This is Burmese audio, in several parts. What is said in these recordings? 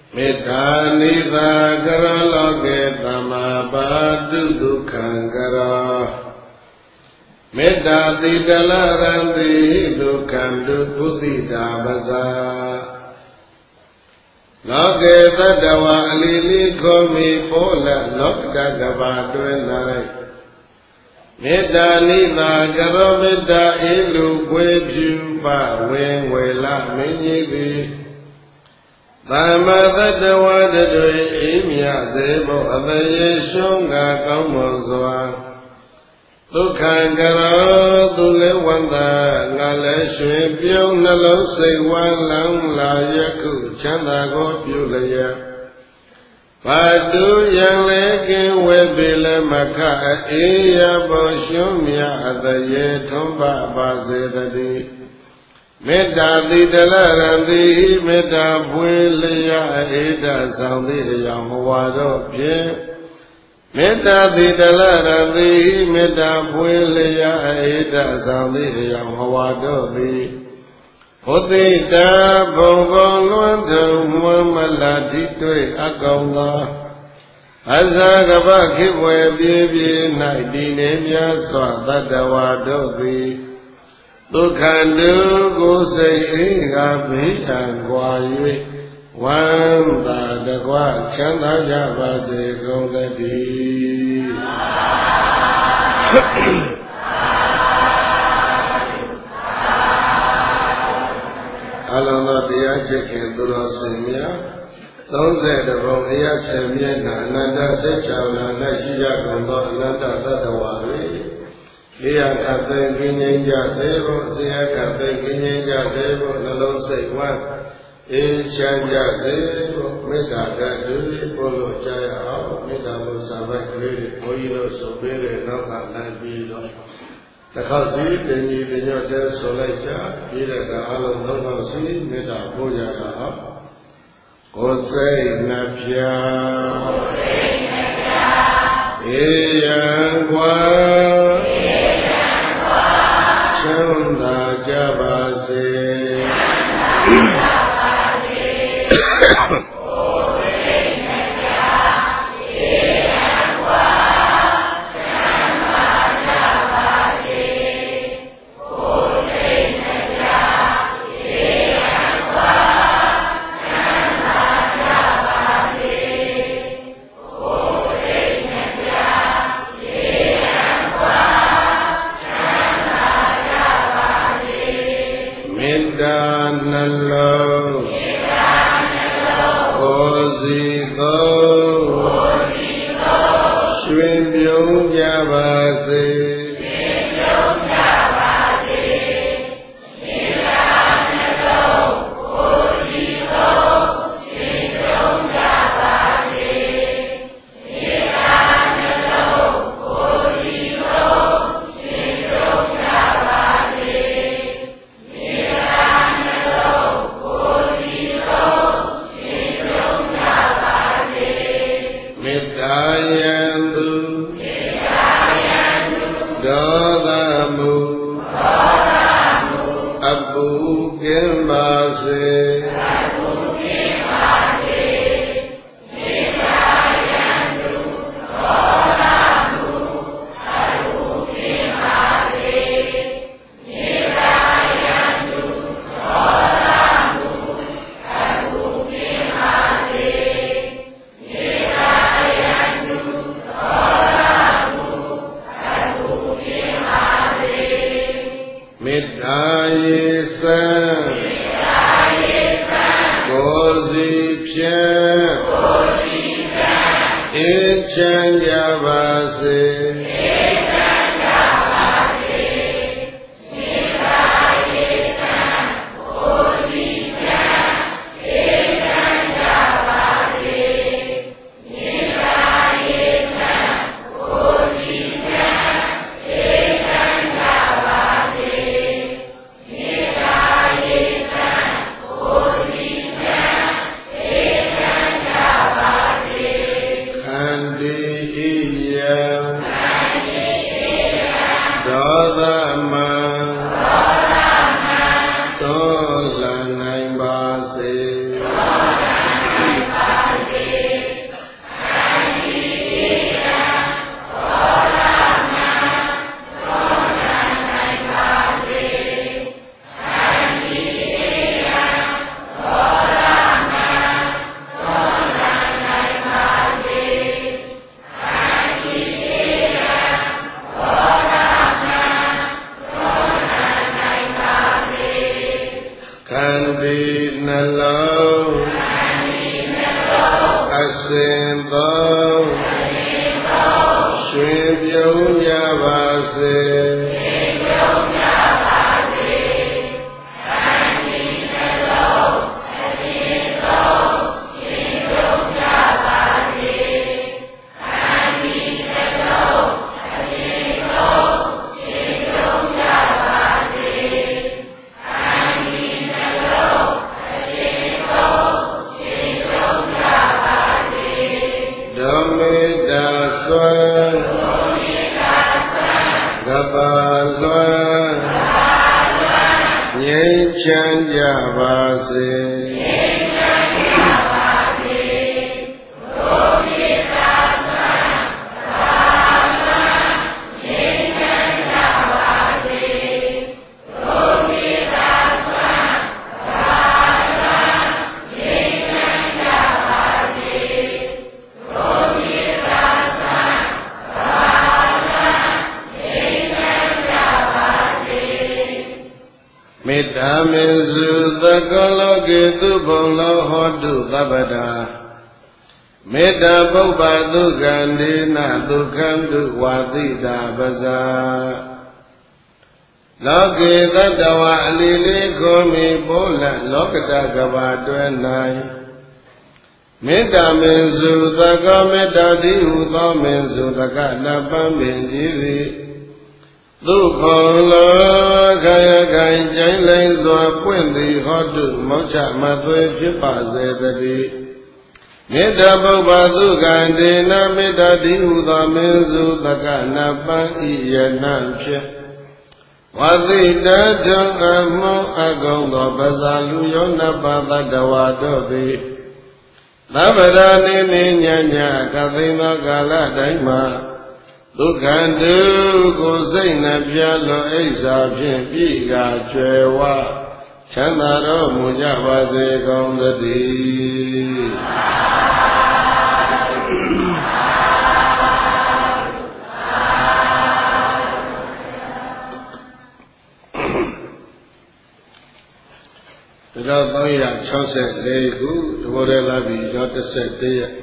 မေတ္တာနိသာကရောလောကေသမ္မာပါတုဒုက္ခံကရောမေတ္တာတိတလရံတိဒုက္ခံတုပုသိတာပဇာလောကေတတဝအလီလီခောမိပိုလလောကကဘာတွင်၌မေတ္တာနိသာကရောမေတ္တာဧလူကွေဖြူပဝင်းဝေလမင်းကြီးသည်သမ္မာတတဝတတွေအိမြစေဖို့အတရေရှုံးကကောင်းမွန်စွာဒုက္ခံကရောသူလည်းဝန္တာငါလည်းရွှင်ပြုံးနှလုံးစိတ်ဝမ်းလောင်းလာယခုချမ်းသာကိုပြုလျက်ဘာတုယံလည်းကင်းဝဲပေလည်းမခအေးရပေါ်ရှုံးမြအတရေထုံးပါပါစေတည်းမေတ္တာတိတလရံတိမေတ္တာပွေလျာဧတဆောင်သည့်အယောင်ဝါတော့ဖြင့်မေတ္တာတိတလရံတိမေတ္တာပွေလျာဧတဆောင်သည့်အယောင်ဝါတော့သည်ဘုသိတာဘုံဘုံလွန်ထုံမွမ်းမလာတိတွေ့အကောင်သာအဇာကပခိဝေပြေပြေ၌တည်နေမြတ်စွာတတ္တဝါတို့သည်ဒုက္ခတုကိုယ်စိတ်အေးကဘေးရန်ကွာ၍ဝမ်းသာတကွချမ်းသာကြပါစေကုန်သတည်းအလုံးသောတရားချစ်ခင်သူတော်စင်များ30ဘုံအရာဆယ်မျက်နှာအနန္တစိတ်ချောင်လာ၌ရှိကြကုန်သောအနန္တသတ္တဝါတွေေယကသိငြိမ်းကြသေးဖို့ဇေယကသိငြိမ်းကြသေးဖို့နှလုံးစိတ်ဝမ်းအေးချမ်းကြသေးဖို့မေတ္တာကတူပို့လို့ကြားရအောင်မေတ္တာလို့စာပိုက်ကလေးတွေဘုန်းကြီးတို့ဆိုပေးတဲ့နောက်ကလိုက်ပြီးတော့တစ်ခေါက်စီတင်ကြီးတင်ညွတ်တဲ့ဆိုလိုက်ကြပြီးတဲ့ကအလုံးသုံးခေါက်စီမေတ္တာပို့ရအောင်ကိုယ်စိတ်နှပြအေးရန်ကွာချမ်းသာကြပါစေ Hallelujah. လုံးအစဉ်သုံးရွှင်ပြုံးကြပါစေချမ်းကြပါစေမေတ္တာမေစုသကလောကေသူဘုံလောဟောတုသဗ္ဗတာမေတ္တာပုပ္ပသုကန္ဒေနဒုက္ခံတုဝါတိတာပဇာလောကေသတ္တဝါအလီလေးကိုမိပိုးလလောကတကဘာတွင်၌မေတ္တာမေစုသကောမေတ္တာတိဟုသောမေစုသကနပံပင်ကြည်သည်သူခုံလောခယခိုင်ကျိုင်းလိမ့်စွာပွင့်သည်ဟောတုမောက္ခမသွေဖြစ်ပါစေတည်းမေတ္တာပုဗ္ဗသုကံဒေနမေတ္တာတိဟုသောမင်းစုသကနပံဤယနံဖြစ်ဝသိတထုံအမှုအကုံသောပဇာလူယောနပသတ္တဝါတို့သည်သဗ္ဗရာနေနေညညကသိသောကာလတိုင်းမှာဒုက္ခတုကိုစိတ်နှပြလွန်အိစ္ဆာဖြင့်ပြည်ကကျွယ်ဝချမ်းသာတော်မူကြပါစေကုန်သတည်းဒါတော့364ခုတဘောရလာပြီတော့11ရက်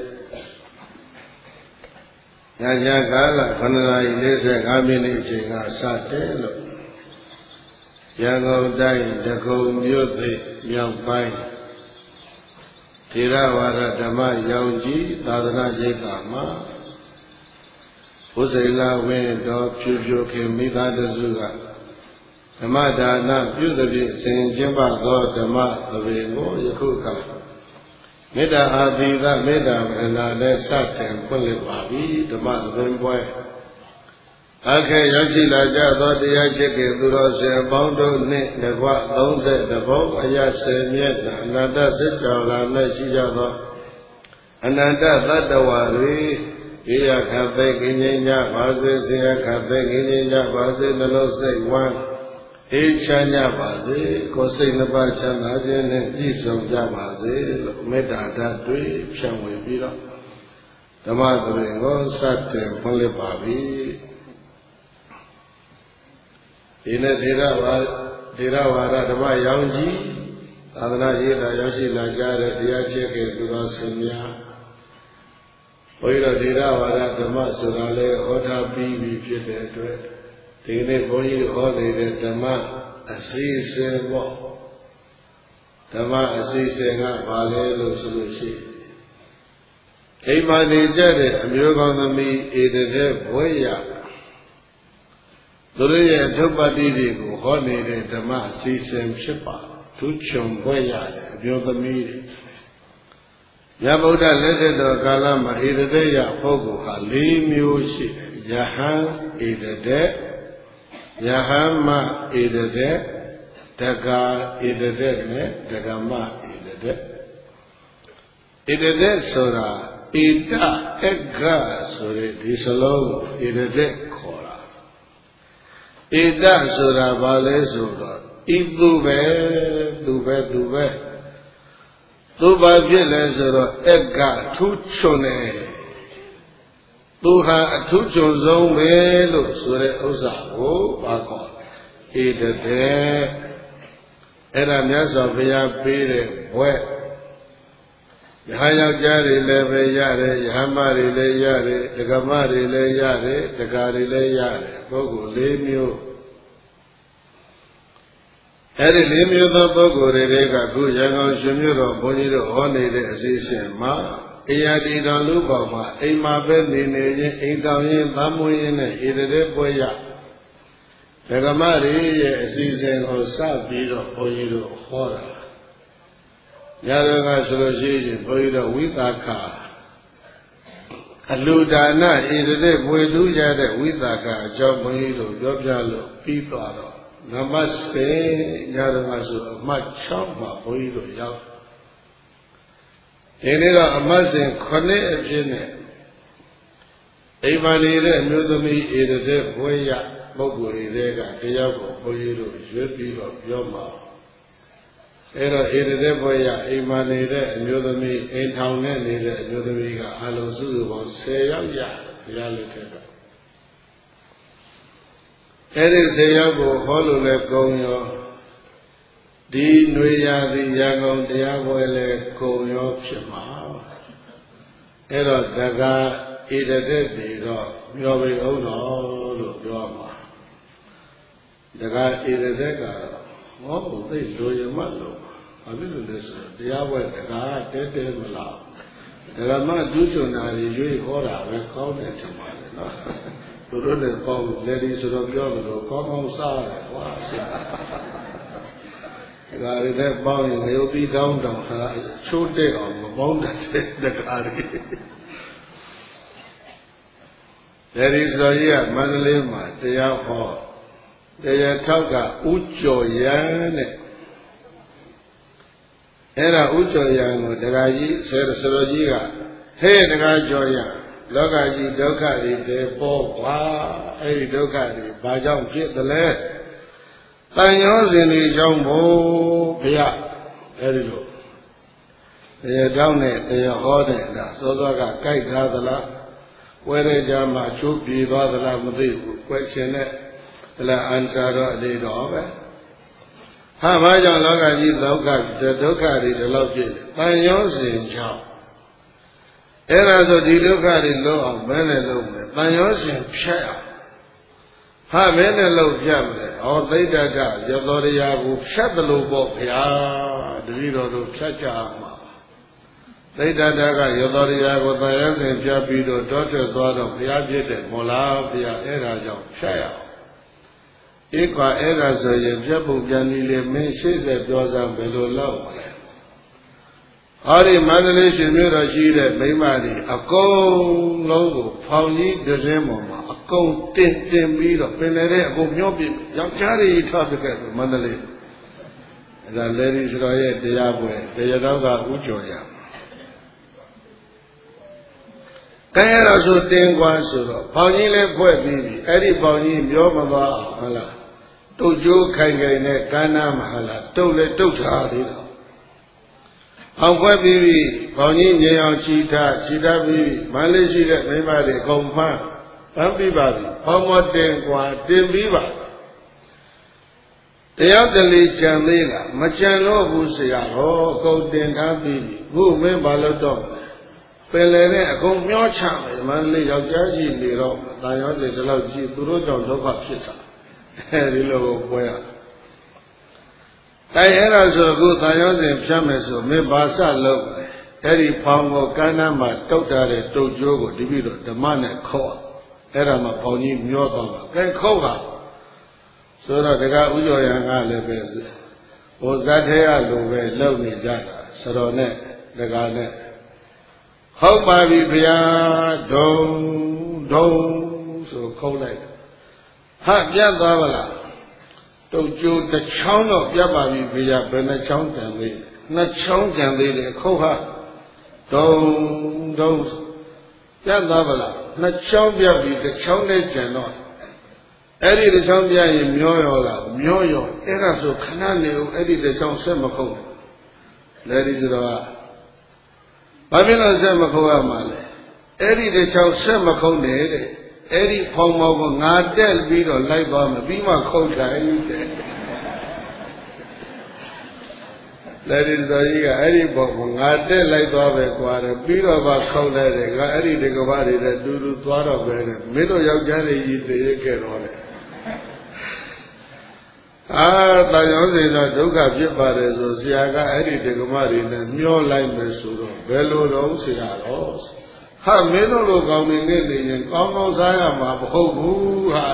ညညကာလ9:45မိနစ်အချိန်ကစတယ်လို့ရန်ကုန်တိုင်းဒဂုံမြို့သိမြောက်ပိုင်းထေရဝါဒဓမ္မရောင်ကြီးသာသနာ့ရိပ်သာမှာဘုဇိလာဝင်းတော်ဖြူဖြူခင်မိသားစုကဓမ္မဒါနပြုသဖြင့်အစဉ်ကျင့်ပသောဓမ္မသဘင်ကိုယခုကမေတ္တာအာသီသမေတ္တာပရဏာနဲ့စတင်ဖွင့်လှစ်ပါပြီဓမ္မသဘင်ပွဲအခက်ရောက်ရှိလာကြသောတရားချစ်ခင်သူတော်ရှင်ပေါင်းတို့နှင့်တကွ30ဘုံအရ10မျက်နှာအနန္တစစ်ကြောလာ၌ရှိကြသောအနန္တသတ္တဝါတွေေယခသိကိဉ္ဉ္ညပါစေစေယခသိကိဉ္ဉ္ညပါစေနှလုံးစိတ်ဝမ်းအေးချမ်းကြပါစေကိုယ်စိတ်နှပါချမ်းသာခြင်းနဲ့ပြည့်စုံကြပါစေလို့မေတ္တာဓာတ်တွေဖြန့်ဝေပြီးတော့ဓမ္မသဘင်ကိုစတင်ဖွင့်လှစ်ပါပြီဒီနေ့ထေရဝါဒဓမ္မရောင်ကြီးသာသနာ့ရေးတာရောက်ရှိလာကြတဲ့တရားချစ်ခင်သူတော်စင်များဘုရားထေရဝါဒဓမ္မဆိုတာလေဟောထားပြီးပြီဖြစ်တဲ့အတွက်ဒီနေ့ဘုန်းကြီးဟောနေတဲ့ဓမ္မအစီအစဉ်ပေါ့ဓမ္မအစီအစဉ်ကဘာလဲလို့ဆိုလို့ရှိရင်အိမ်မှာနေကြတဲ့အမျိုးကောင်းသမီးဧတတဲ့ဘွဲရသူတို့ရဲ့ထုပ္ပတ္တိတွေကိုဟောနေတဲ့ဓမ္မအစီအစဉ်ဖြစ်ပါသူချုံဘွဲရတဲ့အမျိုးသမီးတွေမြတ်ဗုဒ္ဓလက်ထက်တော်ကာလမှာဧတတဲ့ရပုဂ္ဂိုလ်ဟာ၄မျိုးရှိတယ်ယဟန်ဧတတဲ့ယဟမဧတတဲ့တက္ကာဧတတဲ့နဲ့တက္ကမဧတတဲ့ဧတတဲ့ဆိုတာဧတအက္ခဆိုတဲ့ဒီစလုံးဧတတဲ့ခေါ်တာဧတဆိုတာဘာလဲဆိုတော့ဤသူပဲသူဘာဖြစ်လဲဆိုတော့အက္ခထူးချွန်တယ်သူဟာအထူးချွန်ဆုံးပဲလို့ဆိုတဲ့ဥစ္စာကိုဘာခေါ်ဧတတဲ့အဲ့ဒါမြတ်စွာဘုရားပေးတဲ့ဘွဲ့ယဟန်ယောက်ျားတွေလည်းပဲရတယ်ယဟမတွေလည်းရတယ်ဒကမတွေလည်းရတယ်ဒကာတွေလည်းရတယ်ပုဂ္ဂိုလ်၄မျိုးအဲ့ဒီ၄မျိုးသောပုဂ္ဂိုလ်တွေကခုရန်ကုန်ရှင်မြို့တော်ဘုန်းကြီးတို့ဟောနေတဲ့အစီအစဉ်မှာအရာဒီတော်လူပေါင်းမှာအိမ်မှာပဲနေနေချင်းအိမ်တောင်ရင်သမွေးရင်နဲ့ဣတရေပွဲရဒကမတွေရဲ့အစီအစဉ်ကိုစပြီးတော့ဘုန်းကြီးတို့ဟောတာညတော်ကဆိုလို့ရှိရင်ဘုန်းကြီးတို့ဝိသကာအလူဒါနဣတရေပွေလူရတဲ့ဝိသကာအကြောင်းဘုန်းကြီးတို့ပြောပြလို့ပြီးသွားတော့နမစတေညတော်ကဆိုအမှတ်6မှာဘုန်းကြီးတို့ရောက်ဒီနေ့တော့အမှတ်စဉ်9အဖြစ်နဲ့အိမ်မှာနေတဲ့အမျိုးသမီးဣတရေပွေရပုဂ္ဂိုလ်တွေကတယောက်ကိုဘုန်းကြီးတို့ရွေးပြီးတော့ပြောမှာအဲ့တော့ဣတရေဘွယ်ရအိမ်မှာနေတဲ့အမျိုးသမီးအိမ်ထောင်နဲ့နေတဲ့အမျိုးသမီးကအလုံးစုစုပေါင်း10ယောက်ရဘုရားလက်ထက်ကအဲ့ဒီ10ယောက်ကိုဟောလို့လဲကုံရောဒီຫນွေရာသီရန်ကုန်တရားပွဲလဲကုံရောဖြစ်မှာအဲ့တော့တက္ကဣတရေတွေတော့မျောပေအောင်တော်လို့ပြောမှာတက္ကဣတရေကတော့ဟောဘုသိလိုရမလို့ဘာဖြစ်လို့လဲဆိုတော့တရားပွဲတကားတဲမလားဒဂမဒုချွန်နာတွေရွေးဟောတာပဲကောင်းတယ်ထင်ပါတယ်နော်သူတို့လည်းကောင်းလေဒီဆိုတော့ပြောလို့ကောင်းကောင်းစားရတယ်ကွာစိတ်ဒါရီနဲ့ပေါင်းရင်ငရုတ်သီးတောင်းတောင်ဟာချိုးတဲ့အောင်မပေါင်းတတ်တဲ့ဒကာတွေဒီဆိုတော့ကြီးကမန္တလေးမှာတရားဟောတရားထောက်ကဥကျော်ရန်တဲ့အဲ့ဒါဥကျော်ရန်ကိုဒကာကြီးဆရာတော်ကြီးကဟဲ့ဒကာကျော်ရန်လောကကြီးဒုက္ခတွေတည်းပေါ်ကွာအဲ့ဒီဒုက္ခတွေဘာကြောင့်ဖြစ်သလဲတန်ရောစဉ်တွေကြောင့်ဘုရားအဲ့ဒီလိုတရားတောင်းနဲ့တရားဟောတဲ့ဒါစောစောကကြိုက်ထားသလားဝဲတဲ့ကြမှာချိုးပြေသွားသလားမသိဘူးကွက်ရှင်နဲ့ဒါလည်းအန်စာတော့အသေးတော့ပဲဟာဘာကြောင့်လောကကြီးဒုက္ခတွေဒီလောက်ဖြစ်လဲတန်ရောစဉ်ကြောင့်အဲ့ဒါဆိုဒီဒုက္ခတွေလုံးအောင်ဘယ်နဲ့လုံးမလဲတန်ရောစဉ်ဖြတ်အောင်ဟာဘယ်နဲ့လုံးဖြတ်မလဲဩသိတ္တကရသောတရားကိုဖြတ်တယ်လို့ပေါ့ဗျာတတိတော်တို့ဖြတ်ကြမှာသိတ္တကရသောတရားကိုတန်ရောစဉ်ဖြတ်ပြီးတော့တောထွက်သွားတော့ဘုရားဖြစ်တယ်မို့လားဗျာအဲ့ဒါကြောင့်ဖြတ်ရအောင်ဧကွာအဲ့ဒါဆိုရင်ပြတ်ဖို့ပြန်ပြီးလေမင်း80ပြောစမ်းဘယ်လိုလောက်မလဲဟောဒီမန္တလေးရှင်မြို့တော်ရှိတဲ့မိမတွေအကုန်လုံးကိုဖောင်ကြီးတစ်စင်းပေါ်မှာအကုန်တင်ပြီးတော့ပင်လေတဲ့အကုန်မျောပြယောက်ျားတွေထားပြခဲ့တယ်မန္တလေးအဲ့ဒါလေဒီဆိုတော့ရဲ့တရားပွဲတရားတော်ကဥကျော်ရကဲရတော့ဆိုတင်ကွာဆိုတော့ဖောင်ကြီးလည်းဖွဲ့ပြီးပြီအဲ့ဒီဖောင်ကြီးမျောမသွားအောင်ဟုတ်လားတုတ်ကျိုးခိုင်ခိုင်နဲ့ကမ်းနားမှာဟလားတုတ်လည်းတုတ်ထားသေးတော့အောင်ဖွဲ့ပြီးပြီဘောင်ကြီးငြိမ်အောင်ခြိထားပြီးမန္တလေးရှိတဲ့မိမတွေအကုန်ဖမ်းပြီးပါပြီဟောမတင်กว่าတင်ပြီးပါတရားတလေကြံသေးလားမကြံတော့ဘူးဆရာဟောအကုန်တင်ထားပြီးပြီခုမင်းဘာလို့တော့ပင်လေနဲ့အကုန်မျောချမယ်မန္တလေးယောက်ျားကြီးနေတော့တာရောစိတ်ဒီလောက်ကြီးသူတို့ကြောင့်ဒုက္ခဖြစ်တာအဲဒီလိုပွဲရတိုင်အဲ့ဒါဆိုအခုသာယောစဉ်ဖြတ်မယ်ဆိုမင်းဘာစလုပ်လဲအဲ့ဒီဖောင်ကိုကမ်းနားမှာတုတ်ထားတဲ့တုတ်ကျိုးကိုဒီပြီးတော့ဓမ္မနဲ့ခေါ်အဲ့ဒါမှဖောင်ကြီးမျောတော့မှာကဲခေါ်ပါဆိုတော့တကဥကျော်ရံကလည်းပဲဟိုဇတ်ထဲရလိုပဲလုပ်နေကြတာစတော်နဲ့တကာနဲ့ဟုတ်ပါပြီဗျာဒုံဆိုခုတ်လိုက်ဟာပြတ်သွားပါလားတုတ်ကျိုးတစ်ချောင်းတော့ပြတ်ပါပြီဗျာဘယ်နှချောင်းတန်သေးလဲနှစ်ချောင်းတန်သေးတယ်ခုတ်ဟာဒုံပြတ်သွားပါလားနှစ်ချောင်းပြတ်ပြီတစ်ချောင်းနဲ့ကျန်တော့အဲ့ဒီတစ်ချောင်းပြရင်မျောရောလားမျောရောအဲ့ဒါဆိုခဏနေဦးအဲ့ဒီတစ်ချောင်းဆက်မခုတ်နဲ့လေဒီဆိုတော့ဘာဖြစ်လို့ဆက်မခုတ်ရမှာလဲအဲ့ဒီတစ်ချောင်းဆက်မခုတ်နဲ့တဲ့အဲ့ဒီဖောင်မောင်ကငါတက်ပြီးတော့လိုက်သွားမယ်ပြီးမှခုတ်ထိုင်တဲ့လက်ဒီတော်ကြီးကအဲ့ဒီဘောကငါတက်လိုက်သွားပဲကွာတယ်ပြီးတော့မှခေါက်လိုက်တယ်ကအဲ့ဒီတကဘာတွေနဲ့တူတူသွားတော့ပဲတဲ့မင်းတို့ယောက်ျားတွေကြီးတည်ရခဲ့တော့တယ်တာယောဇဉ်တော့ဒုက္ခဖြစ်ပါတယ်ဆိုဆရာကအဲ့ဒီတကဘာတွေနဲ့မျောလိုက်မယ်ဆိုတော့ဘယ်လိုတော့ဆရာတော့ဟာမင်းတို့လိုကောင်းနေနေရင်ကောင်းကောင်းစားရမှာမဟုတ်ဘူးဟာ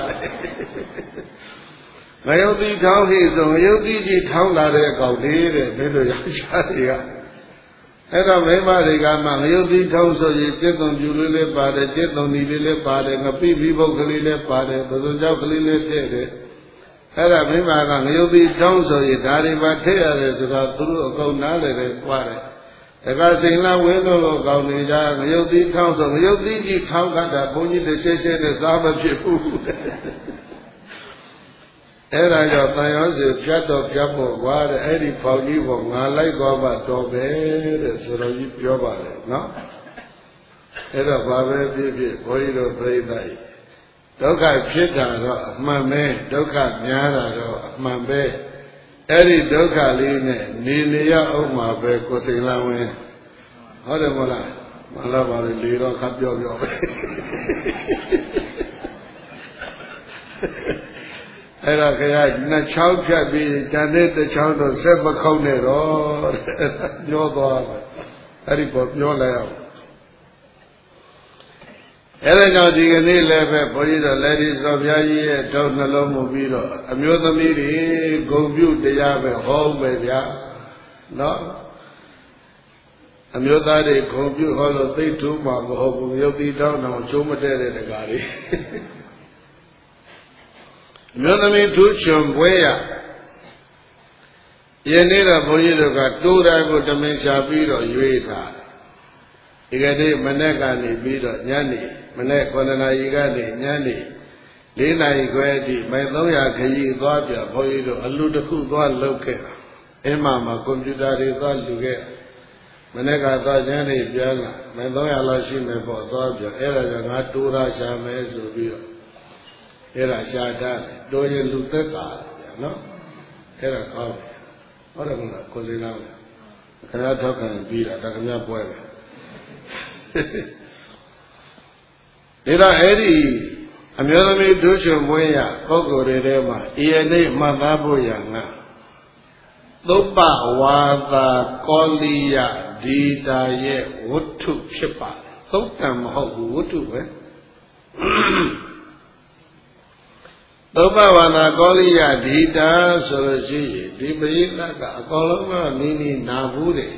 ငရုတ်တိထောင်းဟိဆိုငရုတ်တိကြီးထောင်းလာတဲ့အကောင်လေးတဲ့မင်းတို့ယောက်ျားတွေကအဲ့တော့မိန်းမတွေကမှငရုတ်တိထောင်းဆိုရင်ကျက်သွန်ပြူလေးလေးပါတယ်ကျက်သွန်ဒီလေးလေးပါတယ်ငပိဘိဘုတ်ကလေးလေးပါတယ်ဘုဇုံကြောက်ကလေးလေးထည့်တယ်အဲ့ဒါမိန်းမကငရုတ်တိထောင်းဆိုရင်ဒါတွေပါထည့်ရတယ်ဆိုတော့သူတို့အကုန်နားလည်တယ်ကြွားတယ်တခါစိန်လာဝင်းလို့ကောင်းနေကြငရုတ်တိထောင်းဆိုငရုတ်တိကြီးထောင်းတာဘုန်းကြီးတွေရှဲရှဲနဲ့စားမဖြစ်ဘူးအဲ့ဒါကြောင့်တန်ရောစီဖြတ်တော့ဖြတ်ဖို့ကွာတဲ့အဲ့ဒီပေါင်ကြီးပေါ်ငါလိုက်သွားမှတော့ပဲတဲ့ဆိုတော့ကြီးပြောပါလေနော်အဲ့တော့ဘာပဲဖြစ်ဖြစ်ဘုန်းကြီးတို့ပြိဿကြီးဒုက္ခဖြစ်တာတော့အမှန်ပဲဒုက္ခများတာတော့အမှန်ပဲအဲ့ဒီဒုက္ခလေးနဲ့နေရအောင်မှာပဲကိုစိန်လာဝင်ဟုတ်တယ်မဟုတ်လားမလားပါလေလေတော့ခပ်ပြောပဲအဲ့တော့ခရနှစ်ချောင်းဖြတ်ပြီးတန်တဲ့တစ်ချောင်းတော့ဆက်မခုံးနဲ့တော့ပြောသွားတယ်အဲ့ဒီပေါ်ပြောလိုက်အောင်အဲ့ဒါကြောင့်ဒီကနေ့လည်းပဲဘုန်းကြီးတို့လက်ဒီစော်ပြားကြီးရဲ့တောင်းနှလုံးမူပြီးတော့အမျိုးသမီးတွေဂုဏ်ပြုတရားပဲဟောပဲဗျာနော်အမျိုးသားတွေဂုဏ်ပြုဟောလို့သိထူးမှာမဟုတ်ဘူးရုပ်တိတောင်းတော့ချိုးမတဲ့တဲ့တကားတွေမြို့သမီးထူးချွန်ပွဲရယနေ့တော့ဘုန်းကြီးတို့ကတိုးတာကိုတမင်ချပြီးတော့ရွေးထားဒီကနေ့မနေ့ကနေပြီးတော့ညနေမနေ့9 နာရီကနေညနေ4 နာရီခွဲအထိမိုင်300ခရီးသွားပြဘုန်းကြီးတို့အလူတစ်ခုသွားလုပ်ခဲ့တာအင်းမှာကွန်ပျူတာတွေသွားလူခဲ့မနေ့ကသွားညနေပြန်လာမိုင်300လောက်ရှိမယ်ပေါ့သွားပြအဲ့ဒါကြောင့်ငါတိုးတာရှာမယ်ဆိုပြီးတော့အဲ့ဒါရှားတာတိုးရင်လူသက်တာဗျာနော်အဲ့ဒါကောင်းတယ်ဟုတ်တယ်မလားကိုစိန်လားခင်ဗျားထောက်ခံပြီးတာဒါခင်ဗျားပွဲပဲဒါအဲ့ဒီအမျိုးသမီးဒုချွန်မွေးရပုဂ္ဂိုလ်တွေထဲမှာဤယနေ့မှတ်သားဖို့ရငါသုပ္ပဝါသာကောလိယဒီတာရဲ့ဝတ္ထုဖြစ်ပါတယ်သုတ်တံမဟုတ်ဘူးဝတ္ထုပဲသုပ္ပဝါသာကောလိယဒီတာဆိုလို့ရှိရင်ဒီပရိသတ်ကအကောင်လုံးကနီးနီးနာဘူးတယ်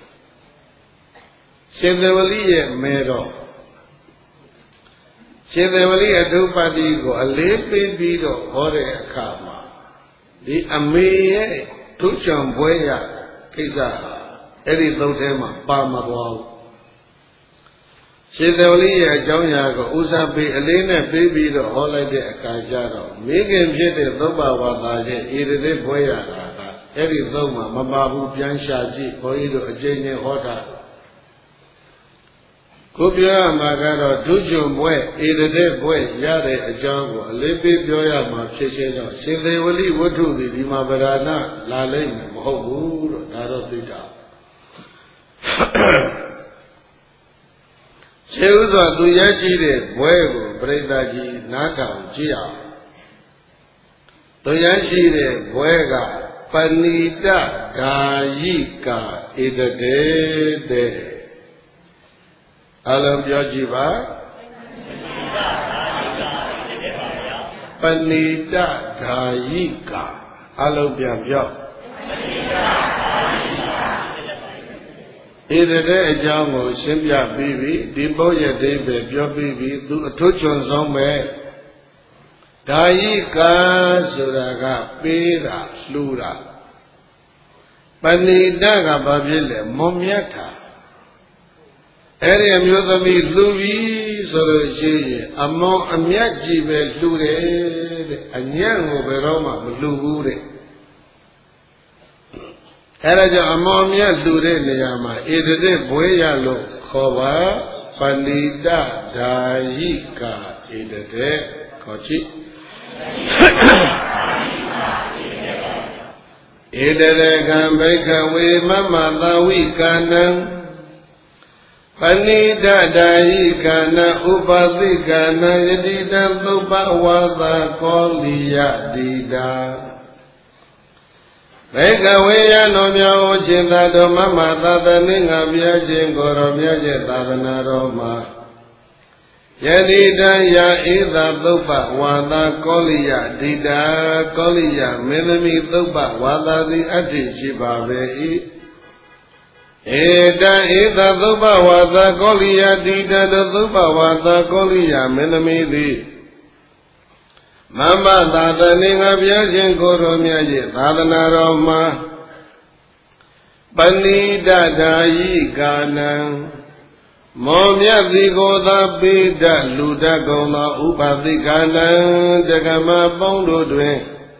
ရှင်သေဝလိရဲ့မဲတော်ရှင်သေဝလိအထုပ္ပတိကိုအလေးပေးပြီးတော့ဟောတဲ့အခါမှာဒီအမေရဲ့ထုချံပွဲရကိစ္စဟာအဲ့ဒီသုတ်ထဲမှာပါမသွားဘူးရှင်သေဝလိရဲ့အကြောင်းအရာကိုဦးစားပေးအလေးနဲ့ပေးပြီးတော့ဟောလိုက်တဲ့အခါကျတော့မိခင်ဖြစ်တဲ့သုပ္ပဝါသာရဲ့ဣရတိပွဲရတာကအဲ့ဒီသုတ်မှာမပါဘူးပြန်ရှာကြည့်ဘုန်းကြီးတို့အကျဉ်းချင်းဟောတာကိုပြောရမှာကတော့ဒုကျွံပွဲဣရတိပွဲရတဲ့အကြောင်းကိုအလေးပေးပြောရမှာဖြစ်ရှင်းတော့ရှင်သေဝလိဝတ္ထုသည်ဒီမှာဗရဏလာလိမ့်မယ်မဟုတ်ဘူးတော့ဒါတော့သိတာခြေဥစွာသူရရှိတဲ့ဘွဲကိုပရိသတ်ကြီးနားထောင်ကြည့်အောင်သူရရှိတဲ့ဘွဲကပဏိတဂာယိကာဣတတေတဲ့အလုံးပြောကြည့်ပါပဏိတဂာယိကာအလုံးပြန်ပြောဣတတဲ့အကြောင်းကိုရှင်းပြပြီးပြီဒီပုဒ်ရဲ့အဓိပ္ပာယ်ပြောပြီးပြီသူအထွတ်ချွန်ဆုံးပဲဓာယိကာဆိုတာကပေးတာလှူတာပဏိတကဘာဖြစ်လဲမွန်မြတ်တာအဲ့ဒီအမျိုးသမီးလှူပြီးဆိုလို့ရှိရင်အမွန်အမြတ်ကြီးပဲလှူတယ်တဲ့အညံ့ကိုဘယ်တော့မှမလှူဘူးတဲ့အဲ့ဒါကြောင့်အမောင်မြတ်လူတဲ့နေရာမှာဣတတိဘွေရလို့ခေါ်ပါပဏိတဓာယိကာဣတတေခေါ်ကြည့် Edarekam bhikkhave mamadhavikanam Panidadayikana upadhikana yadidam tupavada koliya dida Bhikkhave yanomya uchindado mamadhataninga vyajingoro vyajitadana roma Yadidaya idha tupavada koliya dida koliya medami tupavada di ati shibhavei Eda dhubhavada koliya dida dhubhavada koliya menamidi Mama dhataninga vyajin koromyaji dhadana roma Panidadayi kanam Momyati goda bida luda gona upadhikanam Jagama pondo dwen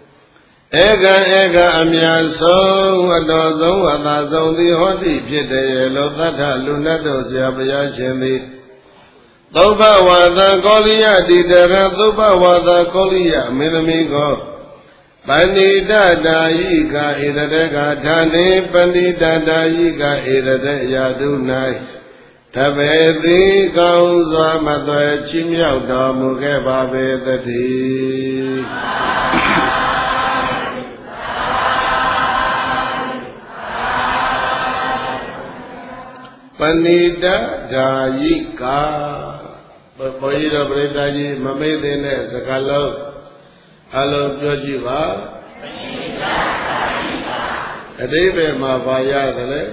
Ega amyasong adozong adazong di hoti pite lo tata lunato siapaya shindi Thoba wada koliya didara thoba wada koliya minamigo Pandita dayika edadeka dhani pandita dayika edade yadunai Tabedi kaunzwa matwe chimyaw domu ke babe tati Panida dayika Bhajira Britaji Mamedine Sakalo Alo Pyojiva Panida dayika Adebe Mabaya Dale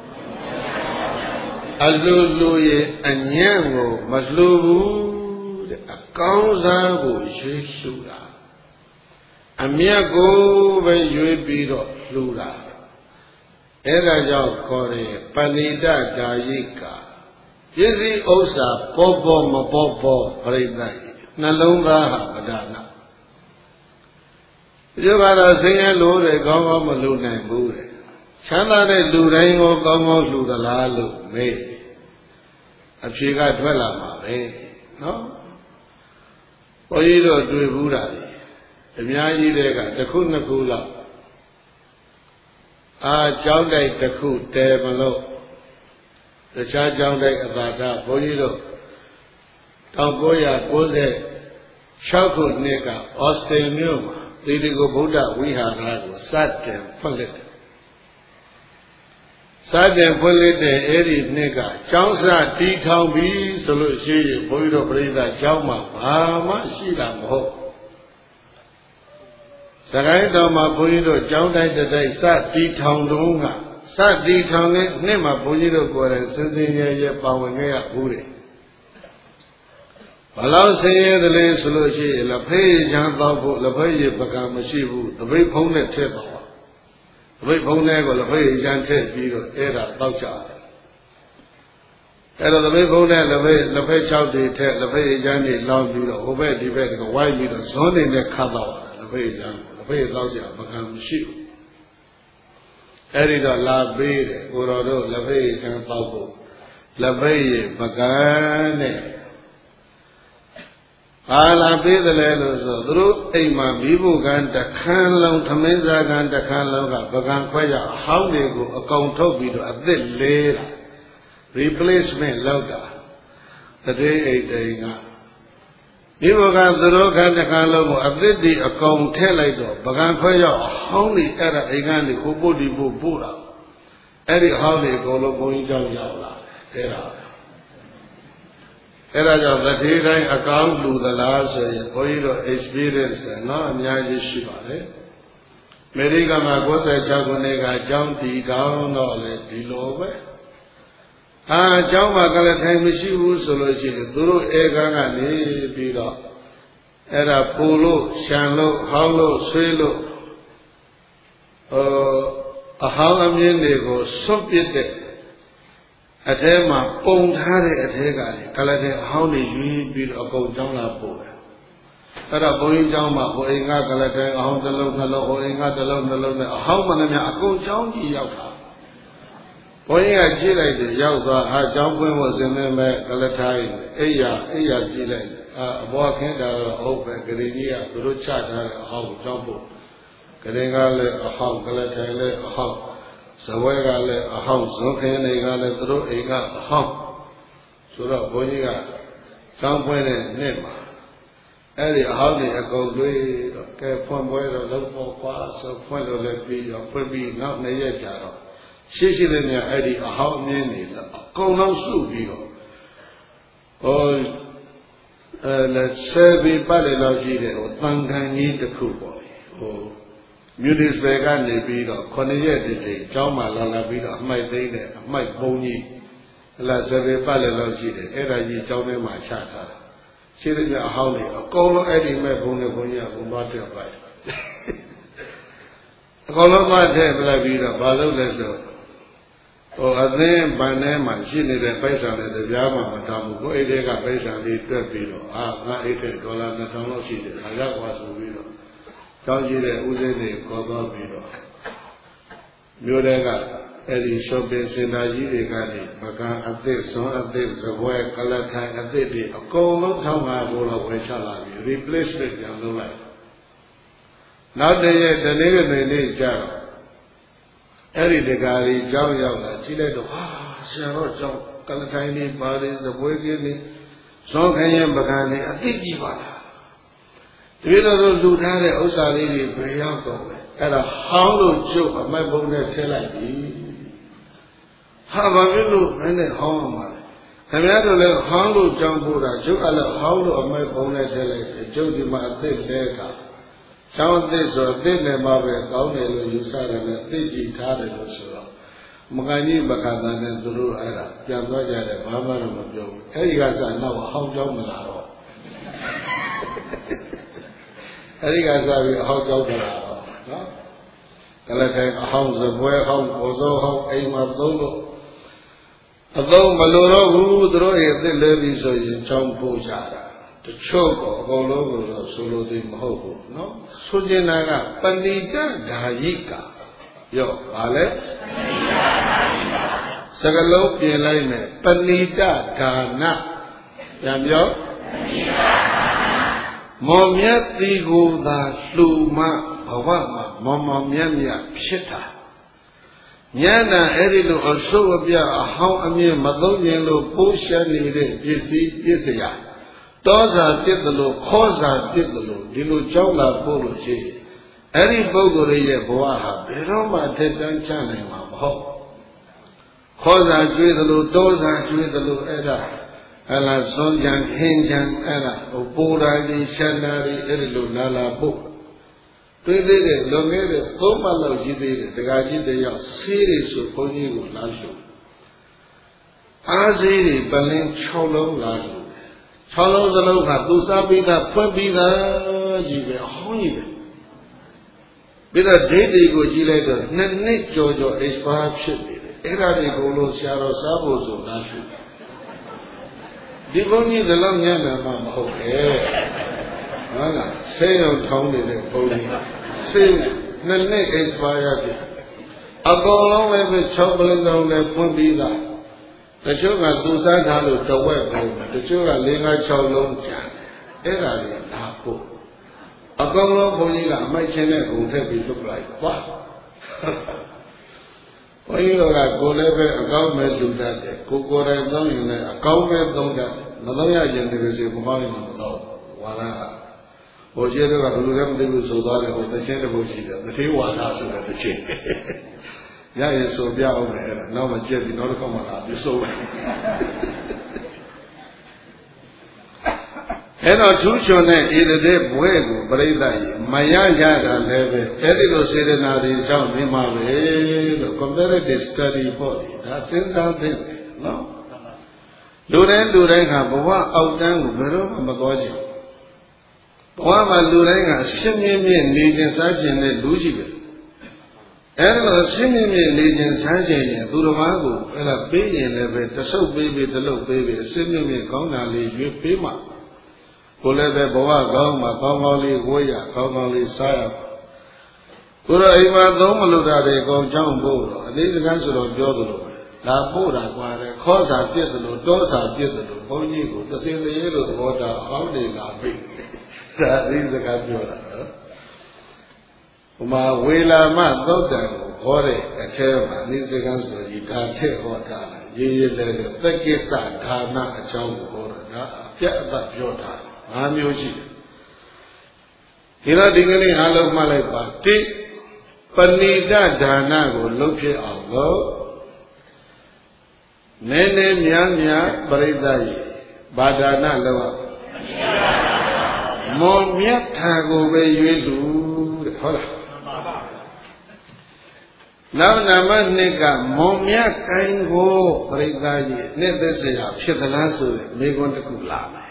Aluluye Anyango Maslubu Akaunzago Yeshula Amyago Vayuebiro Lula Egaကြောင့်ခေါ်တယ်ပဏိတဒါယိကပစ္စည်းဥစ္စာပေါ်ပေါ်မပေါ်ပေါ်ပြိဿယနှလုံးသားဟာပဒါနဒီကတော့ဆင်းရဲလို့တဲ့ကောင်းကောင်းမလူနိုင်ဘူးတဲ့ချမ်းသာတဲ့လူတိုင်းကိုကောင်းကောင်းလှူသလားလို့မေးအဖြေကထွက်လာမှာပဲနော်ဘုန်းကြီးတို့တွေ့ဘူးတာလေအများကြီးတဲ့ကတစ်ခုနှစ်ခုလောက်ကျောင်းတိုက်တစ်ခုတဲမလို့တခြားကျောင်းတိုက်အသာသာဘုန်းကြီးတို့1996ခုနှစ်ကဩစတြေးလျမြို့မှာသီရိကိုဗုဒ္ဓဝိဟာရကိုစတင်ဖွင့်လှစ်တယ်စတင်ဖွင့်လှစ်တဲ့အဲ့ဒီနှစ်ကကျောင်းစတီးထောင်ပြီးဆိုလို့ရှိရင်ဘုန်းကြီးတို့ပြိဿကျောင်းမှာဘာမှရှိတာမဟုတ်စကိုင်းတော်မှာဘုန်းကြီးတို့ကျောင်းတိုင်းတိုက်စတီထောင်တုံးကစတီထောင်တဲ့နှစ်မှာဘုန်းကြီးတို့ကိုယ်တိုင်စင်စင်ရဲရဲပါဝင်ခဲ့ရဘူးတယ်ဘလောက်ဆင်းရဲတယ်လဲဆိုလို့ရှိရင်လက်ဖေးချမ်းသောဖို့လက်ဖေးရပကံမရှိဘူးတပိတ်ဖုံးနဲ့ထည့်တော့တပိတ်ဖုံးနဲ့ကိုလက်ဖေးချမ်းထည့်ပြီးတော့အဲ့ဒါတောက်ကြတယ်အဲ့တော့တပိတ်ဖုံးနဲ့လက်ဖေး6တွေထည့်လက်ဖေးချမ်းတွေလောင်းပြီးတော့ဟိုဘက်ဒီဘက်ကဝိုင်းပြီးတော့ဇွန်းနေနဲ့ခတ်တော့လက်ဖေးချမ်းဖေးတော့ကြပကံမရှိဘူးအဲ့ဒီတော့လာပေးတယ်ကိုတော်တို့လက်ဖေးချမ်းတောက်ဖို့လက်ဖေးရပကံနဲ့ဟာလာပေးတယ်လေလို့ဆိုသူတို့အိမ်မှာမိဖို့ကံတခန်းလုံးသမင်းစားကံတခန်းလုံးကပကံခွဲကြအဟောင်းတွေကိုအကောင်ထုတ်ပြီးတော့အသစ်လေးတာ replacement လောက်တာတတိအိတ်တိန်ကဒီဘကသူတို့ခန်းတစ်ခါလုံးကိုအသစ်ဒီအကောင်ထည့်လိုက်တော့ပကံခွဲရောက်အဟောင်းတွေအဲ့ဒါအိမ်ကနေကိုပုတ်ဒီပို့တာအဲ့ဒီအဟောင်းတွေအကုန်လုံးဘုန်းကြီးကြောင့်ရောက်လာတယ်အဲ့ဒါကြောင့်သတိတိုင်းအကောင်လူသလားဆိုရင်ဘုန်းကြီးတို့ experience နော်အများကြီးရှိပါလေအမေရိကန်မှာ96ခုနှစ်ကကျောင်းတီကောင်းတော့လေဒီလိုပဲကျောင်းမှာကလည်းထိုင်မရှိဘူးဆိုလို့ရှိရင်သူတို့ဧကန်းကနေပြီးတော့အဲ့ဒါပူလို့ရှံလို့ဟောင်းလို့ဆွေးလို့အဟောင်းအမြင့်တွေကိုစွန့်ပစ်တဲ့အထဲမှာပုံထားတဲ့အထဲကလေကလည်းတဲ့အဟောင်းတွေယူပြီးတော့အကုန်ကျောင်းလာပို့တယ်အဲ့တော့ဘုန်းကြီးကျောင်းမှာဟိုအိမ်ကကလည်းတဲ့အဟောင်းတစ်လုံးနှလုံးဟိုအိမ်ကတစ်လုံးနှလုံးနဲ့အဟောင်းမှန်သမျှအကုန်ကျောင်းကြီးရောက်တာဘုန်းကြီးကကြည့်လိုက်တယ်ရောက်သွားကျောင်းပွင့်ဖို့စင်မဲ့ကလထိုင်းအိယာကြည့်လိုက်အဘောခင်းတာတော့ဟုတ်ပဲဂရီကြီးကသူတို့ချထားတဲ့အဟောင်းကိုကျောင်းပို့ Kadengale a hawk, Galatale a hawk, Sawagale a house, Zokanegale through a hawk. So that Boniga, some point in Nema. Eddie, how did I go do it? Okay, point where the local pass, or point of let be, or put me not in the yet. She didn't Eddie, a how many, go no soup, oh, let's say we biology or Tangan eat the coupon. Oh, Mutis Vegan, they beat up, Cornelia, Jama Lala beat up, my day, my pony. Let's say we biology, Era, tell me my chatter. She didn't know how many, a call Eddie, my pony, who bought your bite. A call of my table, I beat up, Balo, oh, I think by name, I see the face on the Yama, Madame, go a day, I face on the below. Ah, not $8, the tunnel sheet. I got was a window. Tell you that Uze, Kodo below. Mudega, Eddie shopping, Sinaji, Makan, at this, son, at this, a way, color time, at this, a cold town, I will away, shall I be replacement, young the light. Now they yet the nigger they job. Every Degari, Java, Chile, Sharo, Kalatini, bodies, the Boygini, Sonkayan Bagani, a Tijibata. We don't do that, Osali, Brianco, at a hollow joke of my bonnet till I be. How about you and a home? And I don't let hollow jump out, I joke a hollow of my bonnet till I joke in my thick data. Some of this or didn't have a county you said and a Tiji Taddy was so. Magani Bakana and Duru Era, Jandoja, Mama of Joe. Erigas are now how Jomanaro. Erigas are how Jomanaro. Kalaka, a house of warehouse, Ozo, Aima Dogo. Although Maloro, who draw the levies of Champo Jara. The choke of all over solo de Mahobo, no? Sujinaga, Pandita Gayika. Yo, Ale? Sagalo, Pielaime, Pandita Gana. Yamyo? Momiati Guda, Luma, Pawama, Mama Miamia, Pshita. Yana Edido or Sobia, a how a mere Madonian, Pusha, Yesi, those are did the low, cause are did the low, Dilo Jola Polo G. Any Bogoria Boaha, Beroma Tetan Chana, Ho. Cause are with the low, those are with the low Eda, Ella Sonjan, Hinjan, Ella, Obora, Shanari, Edilu, Nala Book. They did it, Lomere, Tomalo Gidi, the Gaji, they are serious of Ponigo Lajo. Aziri, Berlin, Cholo Lajo. Follow the local, do Sabina, Pabina, Jive, Honey. With a daily go gilator, Nick Jojo, is perhaps should be. Era de Golo, Sharo Sabos of Nashi. Divoni the long yama, okay. Say on Tony the pony. Say, the neck is fired. I'll go along with chocolate on the Pabina. The children do that out the web, the children ling a child long chan. Era Napo. A golo Bonilla, my channel will take you look like what? When you like go level, a government do that, Coco and Domin, a government don't that. Nadoya University of Mali, Wala. Or Jeddah, who have the Sudan with the channel, the few one answer at the chin. Yeah, so be out there. Now my jet did not come out. You so. And our tuition in the day, Buego, Breda, Maya Yada, Edido Serenadi, John Mimale, comparative study body. That's in that thing. No? Lurenga, Bawa, Outang, Vero, Magoja. Bawa, Lurenga, Simian, Legion Sergeant, and Lucifer. And singing Legion Sergeant, Duramago, and a baby and the soap baby, the little baby, singing me, Gona, you Pima. Kulebe Boa, Goma, Gomali, Goya, Gomali, Saya. Kura Ima Domaluda, they go John Bodo, and these guys of Jodo. La Boda, cause I did the doors I did the Bonigo, the same the yellow water, how they got big. That is a Gajola. မှာဝေလာမသုတ်တံကိုဟောတဲ့အထဲမှာနိစ္စကံဆိုကြီးဒါထည့်ဟောတာရေးရေးလဲတဲ့သက်ကိစ္စဒါနအကြောင်းကိုဟောတာဒါအပြတ်အသတ်ပြောတာ5မျိုးရှိတယ်ဒီတော့ဒီကနေ့အားလုံးမှတ်လိုက်ပါတိပဏိတဒါနကိုလုပ်ဖြစ်အောင်လို့နည်းနည်းများများပရိသတ်ရေဘာဒါနလုပ်ရမွန်မြတ်ထာကိုပဲရွေးလူတဲ့ဟုတ်လားနောက်နံပါတ်2ကမွန်မြတ်ကိုင်းကိုပရိသတ်ရေနှစ်သက်စရာဖြစ်သလားဆိုတဲ့မေခွန်းတစ်ခုလာမယ်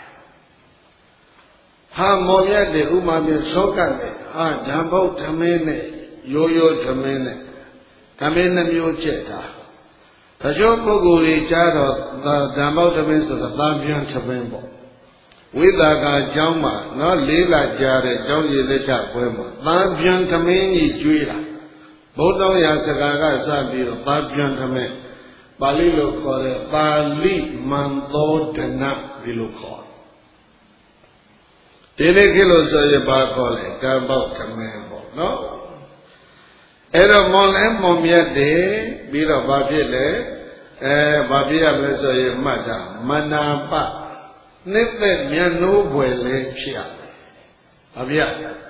ဟာမွန်မြတ်တဲ့ဥမာပြသောကနဲ့ဟာဓမ္မုတ်ဓမင်းနဲ့ရိုးရိုးဓမင်းနဲ့ဓမင်းနှမျိုးချက်တာတချို့ပုဂ္ဂိုလ်တွေကြားတော့ဓမ္မုတ်ဓမင်းဆိုတာသာပြန်ဓမင်းပေါ့ဝိသကာကျောင်းမှာနော်လေးလာကြားတဲ့ကျောင်းရည်လက်ချပွဲမှာသာပြန်ဓမင်းကြီးကျွေးတာဘုဒ္ဓရာစကားကစပြီးတော့သာပြန်ဓမင်းပါဠိလိုခေါ်တဲ့ပါဠိမန္တောဒနာဒီလိုခေါ်ဒီနေ့ခေတ်လို့ဆိုရင်ဘာခေါ်လဲဓမ္မုတ်ဓမင်းပေါ့နော်အဲ့တော့မွန်လဲမွန်မြတ်တယ်ပြီးတော့ဘာဖြစ်လဲဘာဖြစ်ရမလဲဆိုရင်မှတ်တာမနာပနှစ်သက်မြတ်နိုးွယ်လဲဖြစ်ရဘာဖြစ်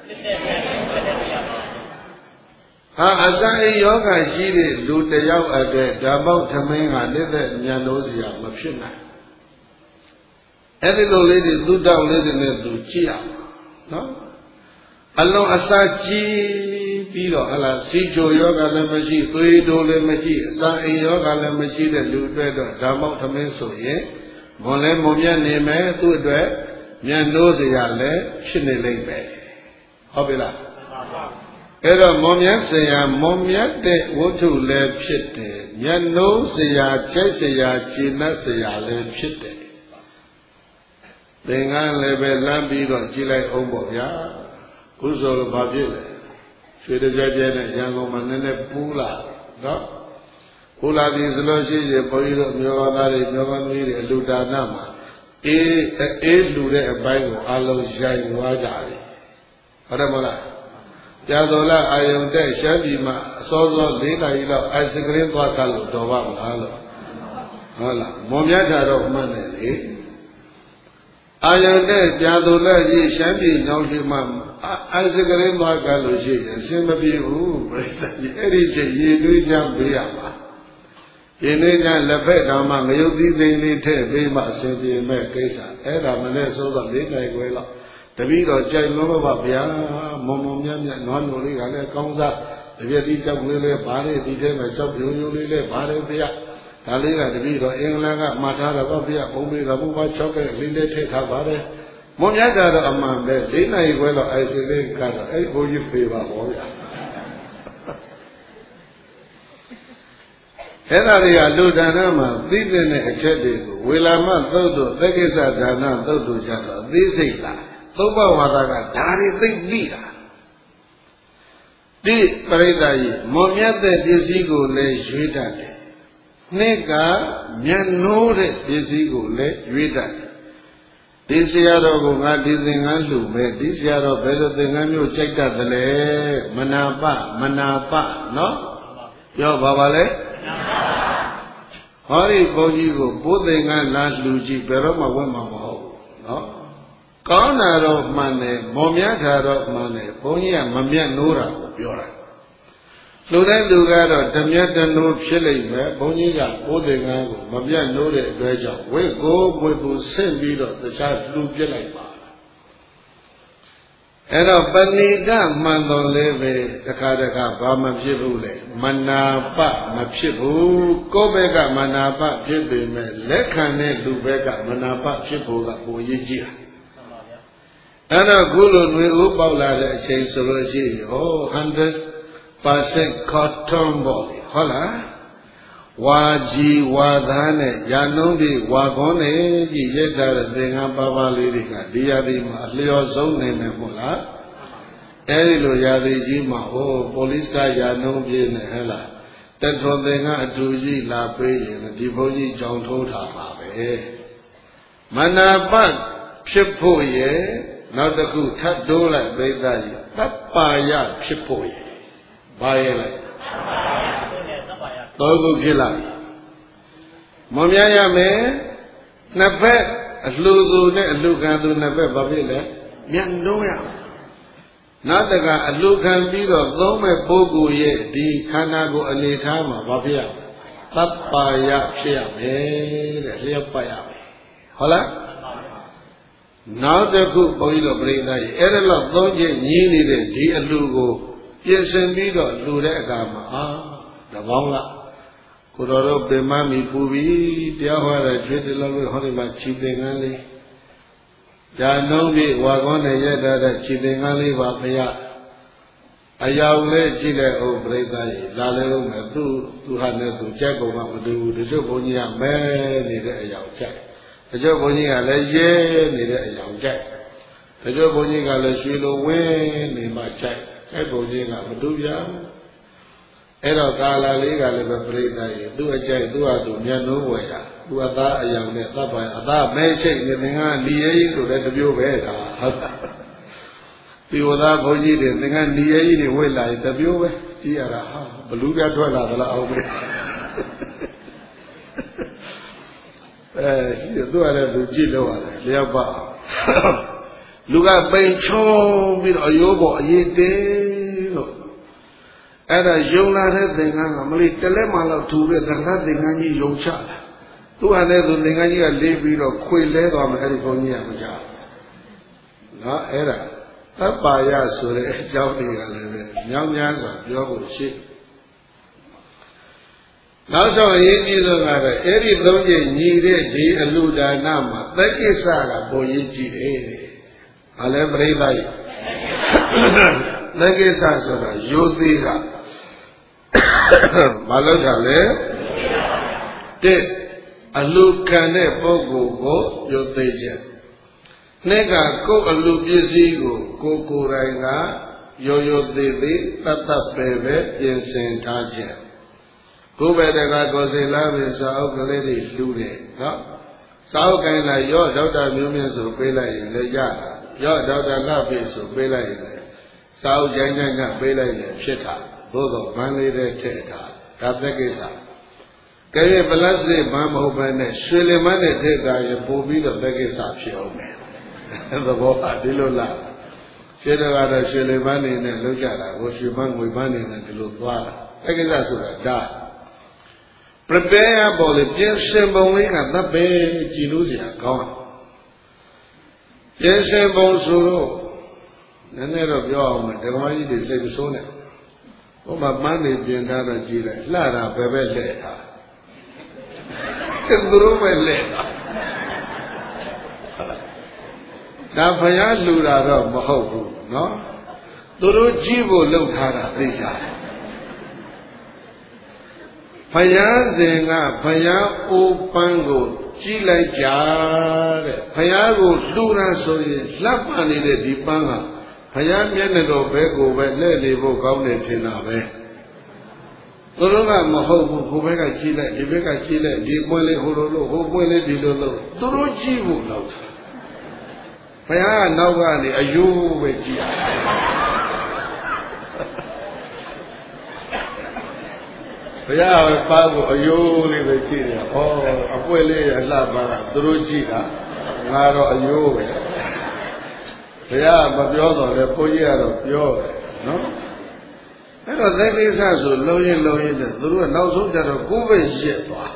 ဟာအစအိယောဂရှိတဲ့လူတယောက်အတွက်ဓမ္မုတ်ထမင်းကနှစ်သက်မြတ်နိုးစရာမဖြစ်နိုင်အဲ့ဒီလိုလေးတွေသူ့တောက်လေးတွေနဲ့သူကြည့်ရနော်အလုံးအစာကြီးပြီးတော့ဟလာစီချိုယောဂလည်းမရှိသွေးတိုးလည်းမရှိအစာအိမ်ယောဂလည်းမရှိတဲ့လူအတွက်တော့ဓမ္မုတ်ထမင်းဆိုရင်မွန်လဲမွန်မြတ်နေမယ်သူ့အတွက်မြတ်နိုးစရာလည်းဖြစ်နေလိမ့်မယ်ဟုတ်ပြီလားအဲ့တော့မွန်မြတ်စရာမွန်မြတ်တဲ့ဝတ္ထုလည်းဖြစ်တယ်မြတ်နိုးစရာကျက်စရာခြေနှက်စရာလည်းဖြစ်တယ်သင်္ကန်းလည်းပဲလမ်းပြီးတော့ကြည့်လိုက်အောင်ပေါ့ဗျာခုဆိုတော့ဘာဖြစ်လဲရွှေတပြက်ပြက်နဲ့ရန်ကုန်မှာနည်းနည်းပူးလာနော်ပူလာပြီဆိုလို့ရှိရင်ဘုန်းကြီးတို့မျိုးသားတွေမျိုးသမီးတွေအလူဒါနမှာအေးလူတဲ့အပိုင်းကိုအလုံးရိုက်သွားကြတယ်ဟုတ်တယ်မလားကြာတော်လားအာယုန်တဲ့ရှမ်းပြည်မှာအစောစော4 နာရီလောက်အိုက်စကရင်သွားကလို့တော်ပါမလားလို့ဟုတ်လားမွန်မြတ်တာတော့မှန်တယ်လေအာယုန်တဲ့ကြာတော်လားကြီးရှမ်းပြည်နောက်ရှိမှအိုက်စကရင်သွားကလို့ရှိရင်အရှင်းမပြေဘူးပြိတ္တအဲ့ဒီချိန်ရေတွေးကြပေးရပါဒီနေ့ကလက်ဖက်တော်မှာငရုတ်သီးသိန်းလေးထည့်ပေးမှအစဉ်ပြေမဲ့ကိစ္စအဲ့ဒါမနဲ့စိုးတော့4 နိုင်ခွဲလောက်တပည့်တော်ကြိုက်လို့ပါဗျာမုံမုံမြတ်မြတ်နွားမျိုးလေးကလည်းကောင်းစားတပြည့်တိကြောက်လေးလေးဗားလေးဒီထဲမှာကြောက်ပြုံပြုံလေးလေးဗားလေးဗျာဒါလေးကတပည့်တော်အင်္ဂလန်ကမှာထားတာပါဗျာဘုံလေးကဘုရား6ခဲ့လေးလေးထည့်ထားပါတယ်မွန်မြတ်ကတော့အမှန်ပဲ4 နိုင်ခွဲလောက်အဲ့ဒီလေးကတော့အဲ့ဘုန်းကြီးဖေးပါဘောဗျာအဲ့ဒါတွေကလူဒါနမှာသိတဲ့အချက်တွေကိုဝေလာမသုတ်တို့သက်ကိစ္စဒါနသုတ်တို့ကြတော့အသေးစိတ်လားသုဘဝါဒကဒါတွေသိပြီးတာဒီပရိသတ်ကြီးမွန်မြတ်တဲ့ပစ္စည်းကိုလည်းရွေးတတ်တယ်နှစ်ကမြတ်နိုးတဲ့ပစ္စည်းကိုလည်းရွေးတတ်တယ်ဒီဆရာတော်ကငါဒီသင်္ကန်းလှူမယ်ဒီဆရာတော်ဘယ်လိုသင်္ကန်းမျိုးကြိုက်တတ်တယ်လဲမနာပနော်ပြောပါလဲဟောဒီဘုန်းကြီးကိုဘုသင်္ကန်းလာလှူကြည့်ဘယ်တော့မှဝတ်မှာမဟုတ်ဘူးနော်ကောင်းတာတော့မှန်တယ်မော်မြတ်တာတော့မှန်တယ်ဘုန်းကြီးကမမြတ်နိုးတာကိုပြောတာလူတိုင်းလူကတော့ဓမြတ်တနိုးဖြစ်လိမ့်မယ်ဘုန်းကြီးကဘုသင်္ကန်းကိုမမြတ်နိုးတဲ့အတွက်ကြောင့်ဝိကိုဝိကိုဆင့်ပြီးတော့တခြားလှူပြစ်လိုက်ပါအဲ့တော့ပဏိတမှန်တော်လည်းပဲတခါဘာမဖြစ်ဘူးလေမနာပမဖြစ်ဘူးကိုယ့်ဘက်ကမနာပဖြစ်ပေမဲ့လက်ခံတဲ့လူဘက်ကမနာပဖြစ်ဖို့ကပိုရည်ကြီးတာအဲ့တော့ခုလိုຫນွေဦးပေါက်လာတဲ့အချိန်ဆိုလို့ရှိရင်ဟော 100% cotton ပေါ့ဟုတ်လားဝါကြီးဝါသားနဲ့ရာနှုံးပြီးဝါခွန်းနဲ့ကြီးရက်ထားတဲ့သင်္ကန်းပါးလေးတွေကဒီရာသီမှာအလျော်ဆုံးနေမယ်မို့လားအဲဒီလိုရာသီကြီးမှာဟိုပိုလီစ်ကရာနှုံးပြင်းနေဟဲ့လားတက်တော်သင်္ကန်းအတူကြီးလာပေးရင်ဒီဘုန်းကြီးကြောင်ထိုးထားပါပဲမနာပတ်ဖြစ်ဖို့ရဲ့နောက်တစ်ခုထပ်တိုးလိုက်ပြိဿကြီးတပ္ပါယဖြစ်ဖို့ရဲ့ဘာရဲ့လဲသုံးခုဖြစ်လာမွန်မြရမယ်နှစ်ဖက်အလှသူနဲ့အလှခံသူနှစ်ဖက်ဘာဖြစ်လဲမြန်လုံးရနောက်တကအလှခံပြီးတော့သုံးမဲ့ပုဂ္ဂိုလ်ရဲ့ဒီခန္ဓာကိုယ်အနေထားမှာဘာဖြစ်ရသပ္ပါယဖြစ်ရမယ်တဲ့လျှော့ပတ်ရမယ်ဟုတ်လားနောက်တစ်ခုဘုန်းကြီးတို့ပြိဿကြီးအဲ့ဒါတော့သုံးချက်ညီးနေတဲ့ဒီအလှကိုပြင်ဆင်ပြီးတော့လှူတဲ့အခါမှာတပေါင်းကကိုတော်တို့ပင်မမီပူပြီးတရားဟောတဲ့ကျွေးတလုံးလို့ဟောဒီမှာခြေသင်္ကန်းလေးဒါနှုံးပြီးဝါကောင်းနဲ့ရက်တဲ့ခြေသင်္ကန်းလေးပါဘုရားအယောင်လေးကြည့်တဲ့ဥပရိသတ်ကြီးလာလဲလို့မယ်သူဟာနဲ့သူကြက်ကုန်မှမတူဘူးတချို့ဘုန်းကြီးကမဲနေတဲ့အယောင်ကြက်တချို့ဘုန်းကြီးကလည်းရဲနေတဲ့အယောင်ကြက်တချို့ဘုန်းကြီးကလည်းရွှေလိုဝင်းနေမှကြက်အဲ့ဘုန်းကြီးကမတူပြဘူးအဲ့တော့ကာလာလေးကလည်းပဲပြိဿကြီးသူ့အကြိုက်သူ့ဟာသူမျက်နှိုးဝယ်တာသူအသားအယောင်နဲ့သတ်ပါအသားမဲချိတ်နေသင်္ကန်းနီရေးဆိုတဲ့တမျိုးပဲဒါဟုတ်တာဒီဝသားဘုန်းကြီးတွေသင်္ကန်းနီရေးတွေဝိလာရင်တမျိုးပဲကြည့်ရတာဟာဘလူးပြထွက်လာသလားအောင်ပဲရှိသူကလည်းသူကြည့်လို့ရတယ်လျှောက်ပါလူကပိန်ချုံပြီးတော့အယိုးပေါ်အရေးတင်းလို့အဲ့ဒါယုံလာတဲ့သင်္ကန်းကမလေးတလက်မှလောက်ထူတဲ့သံဃာသင်္ကန်းကြီးယုံချတာသူကလည်းသူသင်္ကန်းကြီးကလေးပြီးတော့ခွေလဲသွားမယ်အဲ့ဒီဘုန်းကြီးကမကြောက်နော်အဲ့ဒါသဗ္ဗာယဆိုတဲ့အကြောင်းတွေကလည်းပဲမြောင်းများစွာပြောဖို့ရှိနောက်ဆုံးအရေးကြီးဆုံးကတော့အဲ့ဒီသုံးချက်ညီတဲ့ဒီအလှဒါနမှာသက်ကိစ္စကပုံရေးကြည့်တယ်ဘာလဲပြိဿကြီးသက်ကိစ္စဆိုတာယုသေးကမလုပ်တာလေတဲ့အလှခံတဲ့ပုဂ္ဂိုလ်ကိုယုသေးချက်နှစ်ကကိုယ်အလှပစ္စည်းကိုကိုယ်ကိုယ်တိုင်ကရိုသေးသေးတတ်တတ်ပဲပြင်ဆင်ထားချက်ကိုယ်ပဲတကကိုယ်စိတ်လားပြီးစာအုပ်ကလေးတွေလှူတယ်နော်စာအုပ်ကိုင်းလာရော့ဒေါက်တာမျိုးမြတ်ဆိုပေးလိုက်ရင်လည်းရတာရော့ဒေါက်တာလှပြီဆိုပေးလိုက်ရင်လည်းစာအုပ်ကြိုင်းကြိုင်းကပေးလိုက်ရင်ဖြစ်တာသို့တော့ဗန်းလေးတဲ့ထည့်တာဒါသက်ကိစ္စကဲပလတ်စတစ်ဗန်းမဟုတ်ဘဲနဲ့ရွှေလင်မနဲ့ထည့်တာရပို့ပြီးတော့သက်ကိစ္စဖြစ်အောင်မယ်သဘောပါဒီလိုလားခြေတော်ကတော့ရွှေလင်မနေနဲ့လောက်ကြတာကိုရွှေမငွေမနေနဲ့ဒီလိုသွားတာသက်ကိစ္စဆိုတာဒါprepare ပေါ်လေပြင်ဆင်ပုံလေးကတပ်ပဲကြည်လို့စရာကောင်းပြင်ဆင်ပုံဆိုတော့နည်းနည်းတော့ပြောအောင်မယ်ဓမ္မကြီးတွေစိတ်မဆိုးနဲ့ဟိုမှာပန်းနေပြင်ထားတော့ကြည်လိုက်လှတာပဲလှည့်တာသူတို့ပဲလှည့်တာဒါဘုရားလှူတာတော့မဟုတ်ဘူးနော်သူတို့ကြည့်ဖို့လုပ်ထားတာသိကြတယ်ဘုရားရှင်ကဘုရားအိုးပန်းကိုကြည့်လိုက်ကြတဲ့ဘုရားကိုလှူတာဆိုရင်လက်ပန်နေတဲ့ဒီပန်းကဘုရားမျက်နှာတော်ဘဲကိုပဲလှည့်နေဖို့ကောင်းတယ်ထင်တာပဲသူတို့ကမဟုတ်ဘူးကိုယ်ဘက်ကကြည့်လိုက်ဒီဘက်ကကြည့်လိုက်ဒီပွင့်လေးဟိုလိုလို့ဟိုပွင့်လေးဒီလိုလို့သူတို့ကြည့်ဖို့လောက်တာဘုရားကနောက်ကနေအယိုးပဲကြည့်ဘုရားကပါကိုအယိုးလေးပဲကြည့်တယ်ဩအပွင့်လေးအလှပါကသူတို့ကြည့်တာငါတော့အယိုးပဲဘုရားမပြောတော့လေဘုန်းကြီးကတော့ပြောတယ်နော်အဲ့တော့သက်ကိစ္စဆိုလုံရင်တဲ့သူတို့ကနောက်ဆုံးကြတော့ကိုယ်ပဲရက်သွား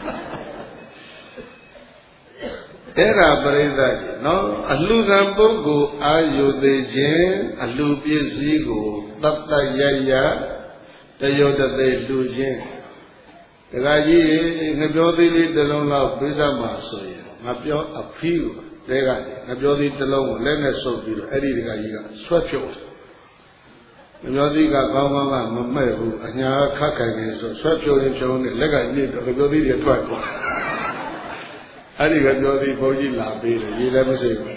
အဲ့ဒါပရိသတ်ကြီးနော်အလှခံပုဂ္ဂိုလ်အာယုသေးခြင်းအလှပစ္စည်းကိုတတ်တရရတယောတသေးလှူခြင်းတခါကြီးငပြောသေးလေးတစ်လုံးလောက်ပေးသမှာဆိုရင်ငပြောအဖီးကိုတဲကနေငပြောသေးတစ်လုံးကိုလက်နဲ့ဆုပ်ပြီးတော့အဲ့ဒီတခါကြီးကဆွဲဖြုတ်ငပြောသေးကကောင်းကောင်းကမမဲ့ဘူးအညာခတ်ခိုင်နေဆိုဆွဲဖြုတ်ရင်ဖြုံးနေလက်ကညစ်တော့ငပြောသေးတွေထွက်သွားအဲ့ဒီကပြောသေးဘုန်းကြီးလာပေးတယ်ရေးလည်းမရှိဘူး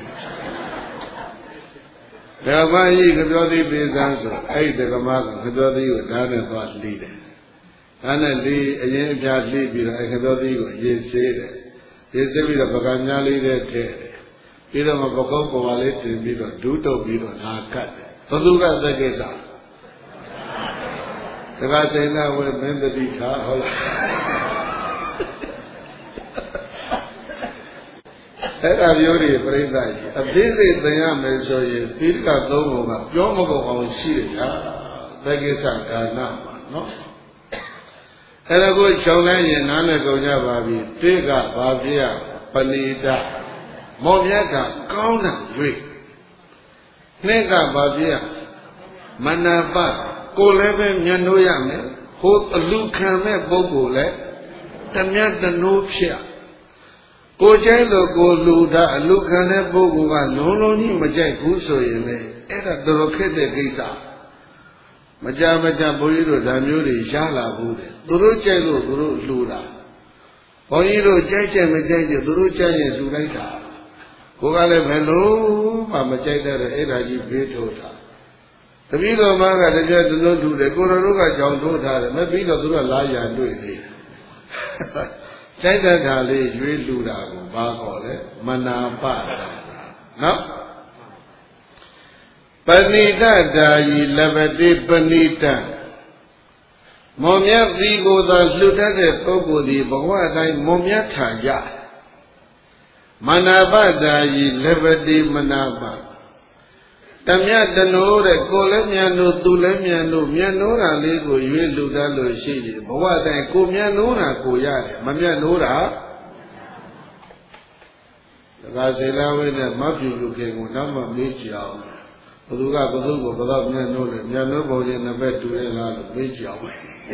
ဓမ္မကြီးကပြောသေးပေးစမ်းဆိုအဲ့ဒီဓမ္မကပြောသေးကိုဓာတ်နဲ့သွားလှီးတယ်ဓာတ်နဲ့လှီးအရင်အပြားလှီးပြီးတော့အဲ့ပြောသေးကိုရေးဆေးတယ်ရေးဆေးပြီးတော့ပကံများလေးတဲ့ထည့်တယ်ပြီးတော့ပကုတ်ပေါ်လေးတင်ပြီးတော့ဒူးတုပ်ပြီးတော့လာကတ်တယ်ဘသူကသက်ကိစ္စတခါစိန်နာဝဲမင်းတတိထားဟုတ်လားအဲ့ဒါမျိုးတွေပြိဿကြီးအသေးစိတ်သင်ရမယ်ဆိုရင်သီလကသုံးပုံကပြောမကုန်အောင်ရှိတယ်ဗျာသက္ကိစ္စဒါနမှာနော်အဲ့ဒါကိုခြုံလိုက်ရင်နားနဲ့ကုန်ကြပါပြီတိကဘာပြရပဏိတမောမြတ်ကကောင်းတာ၍နှစ်ကဘာပြရမနာပကိုလည်းပဲမျက်နှိုးရမယ်ဟိုအလူခံမဲ့ပုဂ္ဂိုလ်လည်းတမျက်တနိုးဖြစ်ကိုကျဲလို့ကိုလူတာအလူခံတဲ့ပုဂ္ဂိုလ်ကလုံးလုံးကြီးမကြိုက်ဘူးဆိုရင်လေအဲ့ဒါတော်တော်ခက်တဲ့ကိစ္စမကြဘုန်းကြီးတို့ဒါမျိုးတွေရှားလာဘူးတဲ့သူတို့ကြိုက်လို့သူတို့လူတာဘုန်းကြီးတို့ကြိုက်ကြမကြိုက်ကြသူတို့ကြိုက်ရင်လူလိုက်တာကိုကလည်းဘယ်လို့မှမကြိုက်တဲ့အဲ့ဒါကြီးဘေးထိုးတာတပည့်တော်မကတပြည့်သူတို့လူတယ်ကိုတော်တို့ကကြောင်ထိုးထားတယ်မပြီးတော့သူတို့လာရတွေ့သေးတယ်ကြိုက်တဲ့ဓာလေးရွေးလူတာကိုဘာခေါ်လဲမနာပတာနော်ပဏိတတာယီလဘတိပဏိတမောမြတ်သည်ကိုသာလှူတတ်တဲ့ပုဂ္ဂိုလ်သည်ဘဝအတိုင်းမောမြတ်ထာရမနာပတာယီလဘတိမနာပတမြတ်တနိုးတဲ့ကိုလည်းမြန်လို့သူလည်းမြန်လို့မြန်နိုးတာလေးကိုရွေးလူတတ်လို့ရှိတယ်ဘဝတိုင်းကိုမြန်နိုးတာကိုရတယ်မမြန်နိုးတာတခါစေလာဝဲနဲ့မပြူလူခင်ကိုနောက်မှမေးကြည့်အောင်ဘသူကဘသူကိုဘယ်တော့မြန်နိုးလဲမြန်နိုးပုံချင်းနှစ်ဘက်တူရလားလို့မေးကြည့်အောင်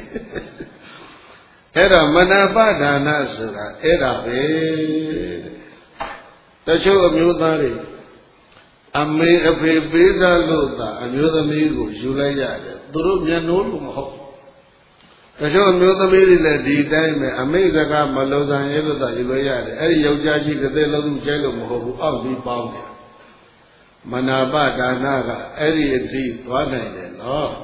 အဲ့တော့မနာပဒါနဆိုတာအဲ့ဒါပဲတချို့အမျိုးသားတွေအမေအဖေပေးစားလို့သာအမျိုးသမီးကိုယူလိုက်ရတယ်သူတို့မျက်နှိုးလို့မဟုတ်တချို့အမျိုးသမီးတွေလည်းဒီတိုင်းပဲအမေစကားမလုံဆိုင်ရဲလို့သာယူလို့ရတယ်အဲ့ဒီယောက်ျားကြီးတစ်သက်လုံးကျဲလို့မဟုတ်ဘူးအောက်ပြီးပေါင်းတယ်မနာပဒါနကအဲ့ဒီအထိသွားနိုင်တယ်နော်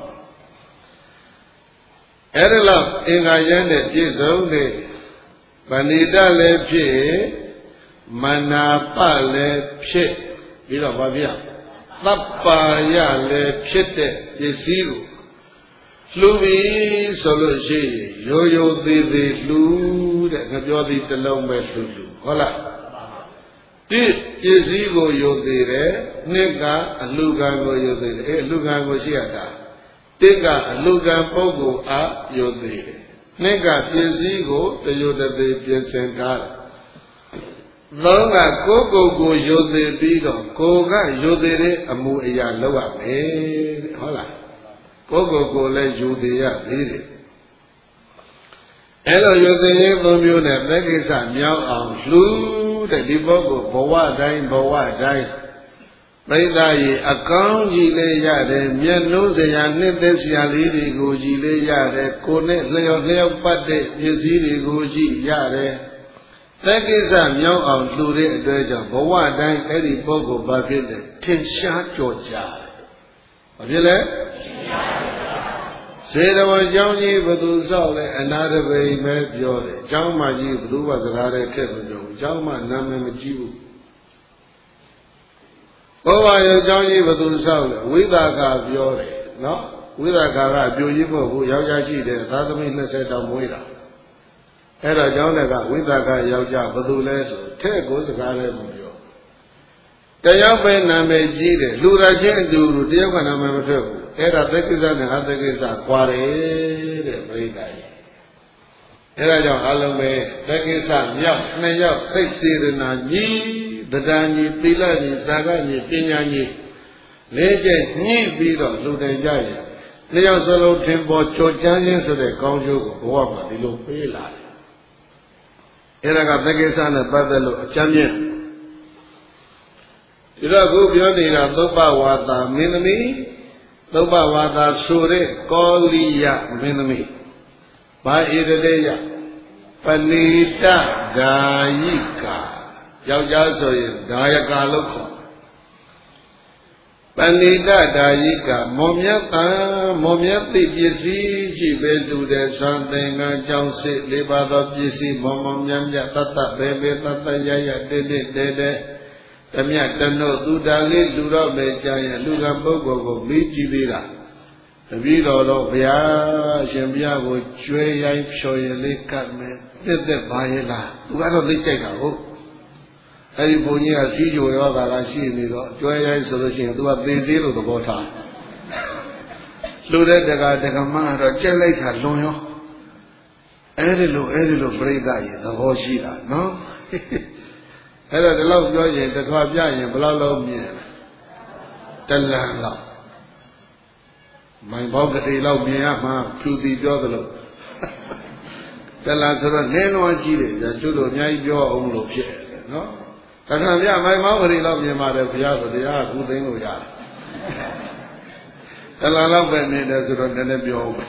အဲ့ဒါလောက်အင်္ဂါရမ်းတဲ့ပြည့်စုံတဲ့ပဏိတလည်းဖြစ်မနာပလည်းဖြစ်ပြီးတော့ဘာဖြစ်သဗ္ပါယလည်းဖြစ်တဲ့ပစ္စည်းကိုလှူပြီဆိုလို့ရှိရင်ရိုးရိုးသေးသေးလှူတဲ့ငါပြောသည်တစ်လုံးပဲလှူဟုတ်လားဒီပစ္စည်းကိုယုံသေးတယ်နှစ်ကအလှခံကိုယုံသေးတယ်အလှခံကိုရှိရတာတစ်ကအလှခံပုဂ္ဂိုလ်အားယုံသေးတယ်နှစ်ကပစ္စည်းကိုတယုတ်တည်းပြင်ဆင်ထားတယ်သုံးကကိုယ်ကိုယုံသေးပြီးတော့ကိုယ်ကယုံသေးတဲ့အမှုအရာလုပ်ရမယ်တဲ့ဟုတ်လားကိုယ်ကိုလည်းယုံသေးရသေးတယ်အဲ့လိုယုံသေးခြင်းသုံးမျိုးနဲ့သက်ကိစ္စမြောက်အောင်လှူတဲ့ဒီပုဂ္ဂိုလ်ဘဝတိုင်းပြိဿရေအကောင်းကြီးလေးရတယ်မျက်နှိုးစရာနှစ်သက်စရာလေးတွေကိုကြည်လေးရတယ်ကိုယ်နဲ့လျော်ပတ်တဲ့ပစ္စည်းတွေကိုကြည်ရတယ်သက်ကိစ္စမြောက်အောင်လှူတဲ့အတွက်ကြောင့်ဘဝတိုင်းအဲ့ဒီပုဂ္ဂိုလ်ဘာဖြစ်လဲထင်ရှားကြော်ကြားတယ်ဘာဖြစ်လဲစေတဝန်เจ้าကြီးဘသူဆောက်လဲအနာတပိပဲပြောတယ်เจ้าမကြီးဘသူကစကားတဲ့ထက်မပြောဘူးเจ้าမနာမည်မကြီးဘူးဘောဝရောเจ้าကြီးဘသူဆောက်လဲဝိသကပြောတယ်နော်ဝိသကကအပြိုကြီးမဟုတ်ဘူးယောက်ျားရှိတယ်သာသမီ20တောင်မွေးတာအဲ့တော့เจ้าလည်းကဝိသကယောက်ျားဘသူလဲဆိုထဲ့ကိုစကားလည်းမပြောတယောက်ပဲနာမည်ကြီးတယ်လူရချင်းအတူတူတယောက်ကနာမည်မထွက်ဘူးအဲ့ဒါသက်ကိစ္စနဲ့အသက်ကိစ္စကွာတယ်တဲ့ပြိဿကြီးအဲ့ဒါကြောင့်အလုံးပဲသက်ကိစ္စမြောက်နှစ်ယောက်စိတ်စေတနာကြီးတရားကြီးသီလကြီးဇာကကြီးပညာကြီးလေးချက်ညှိပြီးတော့လူတိုင်ကြရင်နှစ်ယောက်စလုံးထင်ပေါ်ကြော်ကြမ်းခြင်းဆိုတဲ့ကောင်းကျိုးကိုဘဝမှာဒီလိုပေးလာတယ်အဲ့ဒါကသက်ကိစ္စနဲ့ပတ်သက်လို့အကျဉ်းပြဒီတော့ခုပြောနေတာသုဘဝါဒမင်းသမီးသုဘဝါဒဆိုတဲ့ကောလိယမင်းသမီးဘာဣရတေယပဏိတဓာယိကာယောက်ျားဆိုရင်ဓာယကာလို့ခေါ်ပဏိတဓာယိကာမောမြတ်တံမောမြတ်တိပစ္စည်းရှိပဲတူတဲ့သံသင်္ကန်းကြောင့်စစ်၄ပါးသောပစ္စည်းမောမောမြတ်မြတ်တတ္တဘေဘေတတ္တရရတေတေတေတေတမြတ်တနို့သူတာလေးလူတော့ပဲကြာရင်လူကပုဂ္ဂိုလ်ကိုမေးကြည့်သေးတာတပည့်တော်တော့ဗျာရှင်ဗျာကိုကျွဲရိုင်းဖြော်ရည်လေးကတ်မယ်တက်ပါရဲ့လားသူကတော့သိကြိုက်တာဟုတ်အဲ့ဒီဘုန်းကြီးကစီးကြိုရောဂါကရှိနေတော့ကျွဲရိုင်းဆိုလို့ရှိရင်သူကသေသေးလို့သဘောထားလူတဲ့တက္ကမတော့ကြက်လိုက်တာလွန်ရောအဲ့ဒီလိုပြိဿရေသဘောရှိတာနော်အဲ့တော့ဒီလောက်ပြောရင်တစ်ခါပြရင်ဘယ်လောက်လောက်မြင်တလန်လောက်မိုင်ဘောက်ကတိလောက်မြင်ရမှာဖြူတီပြောသလိုတလန်ဆိုတော့နင်းလွန်ကြီးတယ်ကျွတ်တို့အများကြီးပြောအောင်လို့ဖြစ်တယ်နော်တခါပြမိုင်ဘောက်ကတိလောက်မြင်ပါတယ်ဘုရားဆိုတရားကူသိမ်းလို့ရတယ်တလန်လောက်ပဲမြင်တယ်ဆိုတော့နည်းနည်းပြောဦး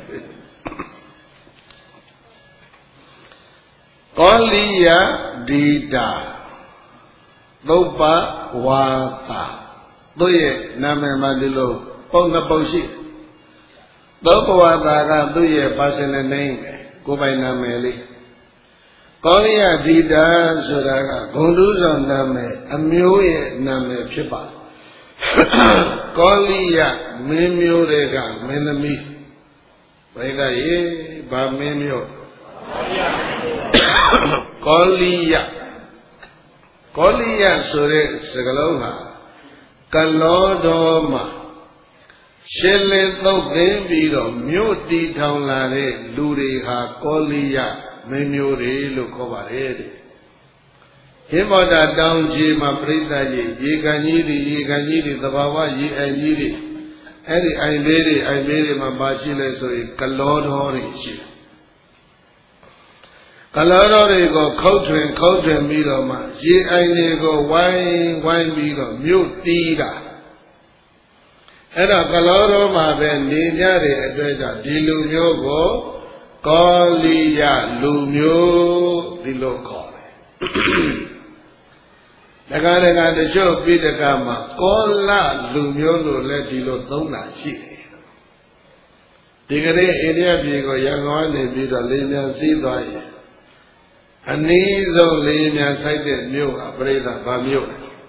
ကောလိယဒီတာသုပ္ပဝါသာသူရဲ့နာမည်မှာဒီလိုပုံနှစ်ပုံရှိသုပ္ပဝါသာကသူ့ရဲ့ personal name ပဲကိုယ်ပိုင်နာမည်လေးကောလိယဒီတာဆိုတာကဂုဏ်တူးဆောင်နာမည်အမျိုးရဲ့နာမည်ဖြစ်ပါကောလိယမင်းမျိုးတွေကမင်းသမီးဘိဓရေဗာမင်းမျိုးကောလိယဆိုတဲ့စကားလုံးဟာကလောတော်မှာရှင်းလင်းသုတ်သင်ပြီးတော့မြို့တည်ထောင်လာတဲ့လူတွေဟာကောလိယမင်းမျိုးတွေလို့ခေါ်ပါတယ်တဲ့ဟိမောတာတောင်ကြီးမှာပြိဿရေကန်ကြီးတွေသဘာဝရေအိမ်ကြီးတွေအဲ့ဒီအိမ်လေးတွေမှာပါရှိလဲဆိုရင်ကလောတော်တွေရှိတယ်ကလောတော်တွေကိုခုတ်ထွင်ပြီးတော့မှရေအိမ်တွေကိုဝိုင်းပြီးတော့မြို့တီးတာအဲ့တော့ကလောတော်မှာပဲနေကြတဲ့အတွက်ကြောင့်ဒီလူမျိုးကိုကောလိယလူမျိုးဒီလိုခေါ်တယ်တက္ကရာတချို့ပိဋကမှာကောလလူမျိုးလို့လည်းဒီလိုသုံးတာရှိတယ်ဒီကနေ့အိန္ဒိယပြည်ကိုရန်ကုန်ကနေပြီးတော့လေမြန်စီးသွားရင်အနည်းဆုံးလေမြန်ဆိုင်တဲ့မြို့ကပြိဿဗာမြို့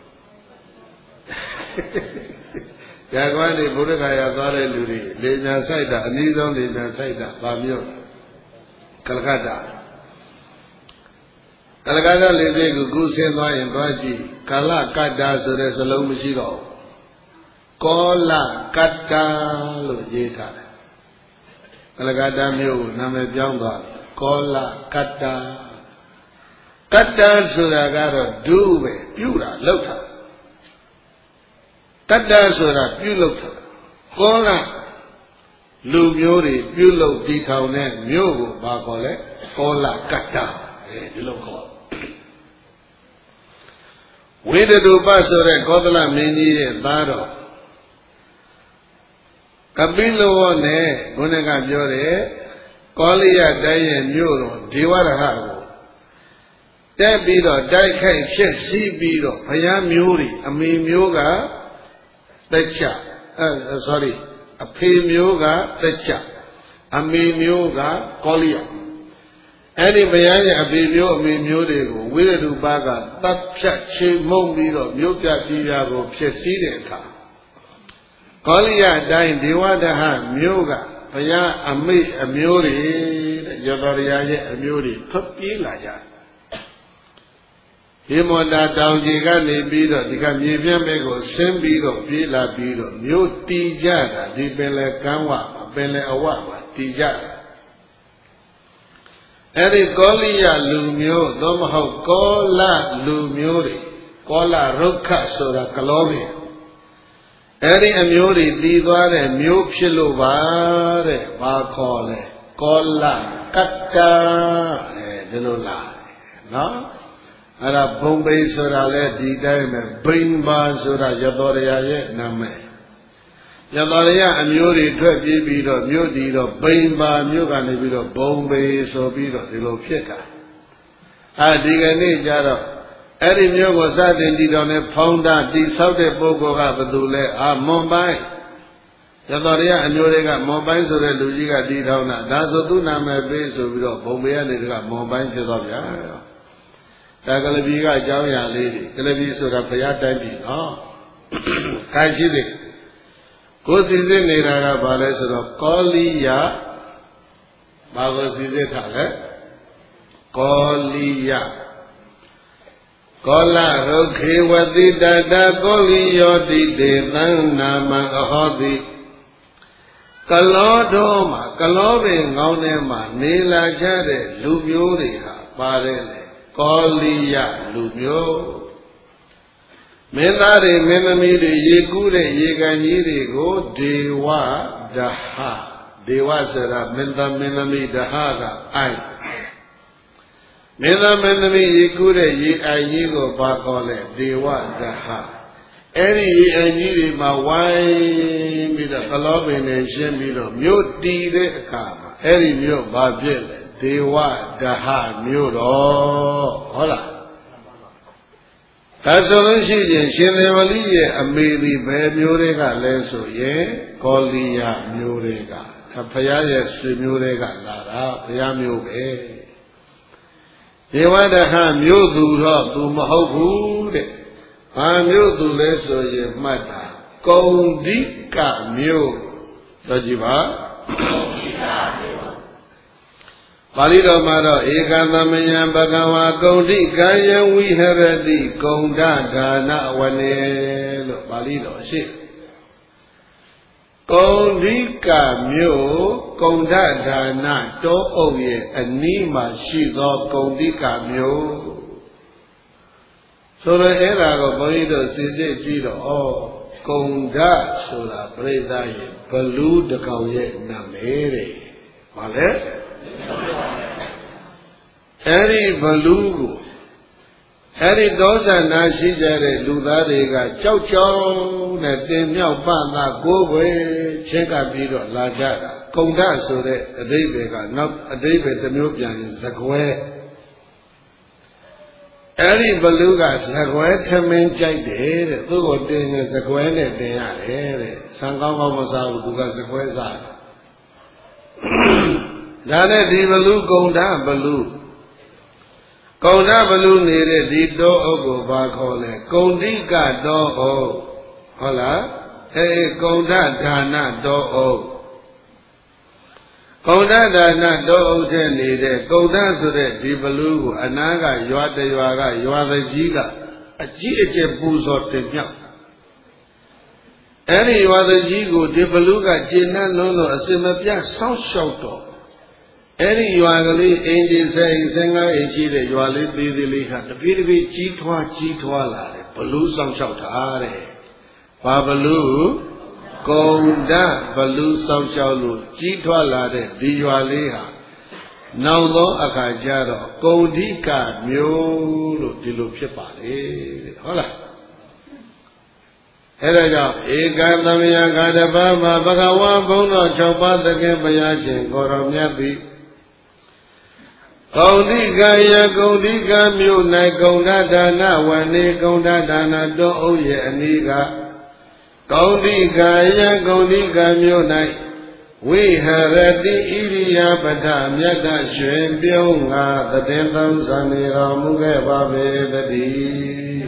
ရန်ကုန်ကနေဘုရားခါရသွားတဲ့လူတွေလေမြန်ဆိုင်တာအနည်းဆုံးလေမြန်ဆိုင်တာဗာမြို့ကလကတ္တာလေသိကိုကူးဆင်းသွားရင်သွားကြည့်ကာလကတ္တာဆိုတဲ့စလုံးမရှိတော့ဘူးကောလကတ္တာလို့ရေးထားတယ်ကလကတ္တာမြို့ကိုနာမည်ပြောင်းသွားတယ်ကောလကတ္တာကတ္တာဆိုတာကတော့ဒုပဲပြုတာလောက်တာကတ္တာဆိုတာပြုလုပ်တာကောလလူမျိုးတွေပြုလုပ်တည်ထောင်တဲ့မြို့ကိုဘာခေါ်လဲကောလကတ္တာဒီလိုခေါ်ဝိတတုပဆိုတဲ့ကောသလမင်းကြီးရဲ့သားတော်ကပိလဝေါနဲ့ဘုန်းကပြောတယ်ကောလိယတိုင်းရဲ့မြို့တော်ဒေဝရဟကိုတက်ပြီးတော့တိုက်ခိုက်ဖြစ်စည်းပြီးတော့ဘုရားမျိုးတွေအမေမျိုးကတက်ချအဖေမျိုးကတက်ချအမေမျိုးကကောလိယအဲ့ဒီဘုရားရဲ့အဖေမျိုးအမေမျိုးတွေကိုဝိရဒုပကတပ်ဖြတ်ချေမှုန်းပြီးတော့မြို့ပြပြည်ပြကိုဖြစ်စည်းတဲ့အခါကောလိယတိုင်းဒေဝဒဟမျိုးကဘုရားအမိအမျိုးတွေတဲ့ရသော်ရရဲ့အမျိုးတွေထွက်ပြေးလာကြဟိမောတာတောင်ကြီးကနေပြီးတော့ဒီကမြေပြန့်ဘက်ကိုဆင်းပြီးတော့ပြေးလာပြီးတော့မြို့တည်ကြတာဒီပင်လယ်ကမ်းဝမှာပင်လယ်အဝမှာတည်ကြတာအဲ့ဒီကောလိယလူမျိုးသို့မဟုတ်ကောလလူမျိုးတွေကောလရုက္ခဆိုတာကလောပင်အဲ့ဒီအမျိုးတွေတည်သွားတဲ့မျိုးဖြစ်လို့ပါတဲ့ဘာခေါ်လဲကောလကတ္တာဒီလိုလားနော်အဲ့ဒါဘုံဘိဆိုတာလဲဒီတိုင်းပဲဘိန်းပါဆိုတာရသော်ရရဲ့နာမည်ရသော်ရအမျိုးတွေထွက်ပြေးပြီးတော့မြို့တည်တော့ဘိန်းပါမြို့ကနေပြီးတော့ဘုံဘိဆိုပြီးတော့ဒီလိုဖြစ်တာဒီကနေ့ကျတော့အဲ့ဒီမြို့ကိုစတင်တည်တော်နဲ့ဖောင်းတာတည်ဆောက်တဲ့ပုဂ္ဂိုလ်ကဘယ်သူလဲမွန်ပိုင်းရသော်ရအမျိုးတွေကမွန်ပိုင်းဆိုတဲ့လူကြီးကတည်ထောင်တာဒါဆိုသူ့နာမည်ပေးဆိုပြီးတော့ဘုံဘိကနေတကမွန်ပိုင်းဖြစ်သွားဗျာဒါကလပီကအကြောင်းအရာလေးတွေကလပီဆိုတာဘုရားတိုင်းပြည်နော်ခိုင်ရှိသည်ကိုစီစစ်နေတာကဘာလဲဆိုတော့ကောလိယဘာကိုစီစစ်ထားလဲကောလိယကောလရုခေဝတိတတကောလိယောတိတေသံနာမအဟောတိကလောတော်မှာကလောပင်ငောင်းထဲမှာနေလာကြတဲ့လူမျိုးတွေဟာပါတယ်လေကောလိယလူမျိုးမင်းသားတွေမင်းသမီးတွေရေကူးတဲ့ရေကန်ကြီးတွေကိုဒေဝဒဟဒေဝဆိုတာမင်းသားမင်းသမီးဒဟကအိုင်မင်းသားမင်းသမီးရေကူးတဲ့ရေအိုင်ကြီးကိုဘာခေါ်လဲဒေဝဒဟအဲ့ဒီရေအိုင်ကြီးတွေမှာဝိုင်းပြီးတော့ကလောပင်နဲ့ရှင်းပြီးတော့မြို့တည်တဲ့အခါမှာအဲ့ဒီမြို့ဘာဖြစ်လဲဒေဝဒဟမြို့တော်ဟုတ်လားဒါဆိုလို့ရှိရင်ရှင်သေဝလိရဲ့အမေဒီဘယ်မျိုးတွေကလဲဆိုရင်ကောလိယမျိုးတွေကဘုရားရဲ့ဆွေမျိုးတွေကလာတာဘုရားမျိုးပဲဒေဝဒဟမျိုးသူတော့သူမဟုတ်ဘူးတဲ့ဘာမျိုးသူလဲဆိုရင်မှတ်တာကုံတိကမျိုးတော့ကြည့်ပါပါဠိတော်မှာတော့ဧကသမယံဘဂဝါကုံတိကာယံဝိဟရတိကုံဒဒါနဝနေလို့ပါဠိတော်ရှိကုံတိကမျိုးကုံဒဒါနတောအုပ်ရဲ့အနီးမှာရှိသောကုံတိကမျိုးဆိုတော့အဲ့ဒါကိုဘုန်းကြီးတို့စစ်စစ်ကြည့်တော့ဩကုံဒဆိုတာပြိဿရဲ့ဘလူးတကောင်ရဲ့နာမည်တဲ့ဘာလဲအဲ့ဒီဘလူးကိုအဲ့ဒီသောဇနာရှိကြတဲ့လူသားတွေကကြောက်ကြောက်နဲ့တင်မြောက်ပနာကိုယ်ပဲချင်းကပ်ပြီးတော့လာကြတာကုံဒဆိုတဲ့အဓိပ္ပာယ်ကနောက်အဓိပ္ပာယ်တစ်မျိုးပြန်ရင်ဇကွဲအဲ့ဒီဘလူးကဇကွဲထမင်းကြိုက်တယ်တဲ့သူ့ကိုတင်ရင်ဇကွဲနဲ့တင်ရတယ်တဲ့ဆံကောင်းကောင်းမစားဘူးသူကဇကွဲစားတယ်ဒါနဲ့ဒီဘလူကုံဒဘလူကုံဒဘလူနေတဲ့ဒီတောအုပ်ကိုဘာခေါ်လဲကုံတိကတောအုပ်ဟုတ်လားကုံဒဒါနတောအုပ်ကုံဒဒါနတောအုပ်ထဲနေတဲ့ကုံဒဆိုတဲ့ဒီဘလူကိုအနာကရွာတရွာကရွာသကြီးကအကြီးအကျယ်ပူဇော်တင်မြောက်အဲ့ဒီရွာသကြီးကိုဒီဘလူကကျင့်နှံ့လုံးလို့အစင်မပြတ်ဆောင်းလျှောက်တော့အဲ့ဒီရွာကလေးအင်ဂျီဆိုင်15အိမ်ရှိတဲ့ရွာလေးသေးသေးလေးကတပြေးတပြေးကြီးထွားလာတယ်ဘလူးဆောင်လျှောက်ထားတယ်ဘာဘလူးကုံဒဘလူးဆောင်လျှောက်လို့ကြီးထွားလာတဲ့ဒီရွာလေးဟာနောက်သောအခါကျတော့ကုံဓိကမျိုးလို့ဒီလိုဖြစ်ပါလေဟုတ်လားအဲ့ဒါကြောင့်ဧကသမယဂါတပမဘဂဝါဘုံတော်6ပါးသခင်ဘုရားရှင်ကိုရောမြတ်သည်ကုံတိကယကုံတိကမြို့၌ကုံဒဒါနဝနေကုံဒဒါနတောအုပ်ရဲ့အနီးကကုံတိကယကုံတိကမြို့၌ဝိဟရတိဣရိယာပထမြတ်တရွှင်ပြုံးငါတည်သုံးစံနေတော်မူခဲ့ပါပေတည်း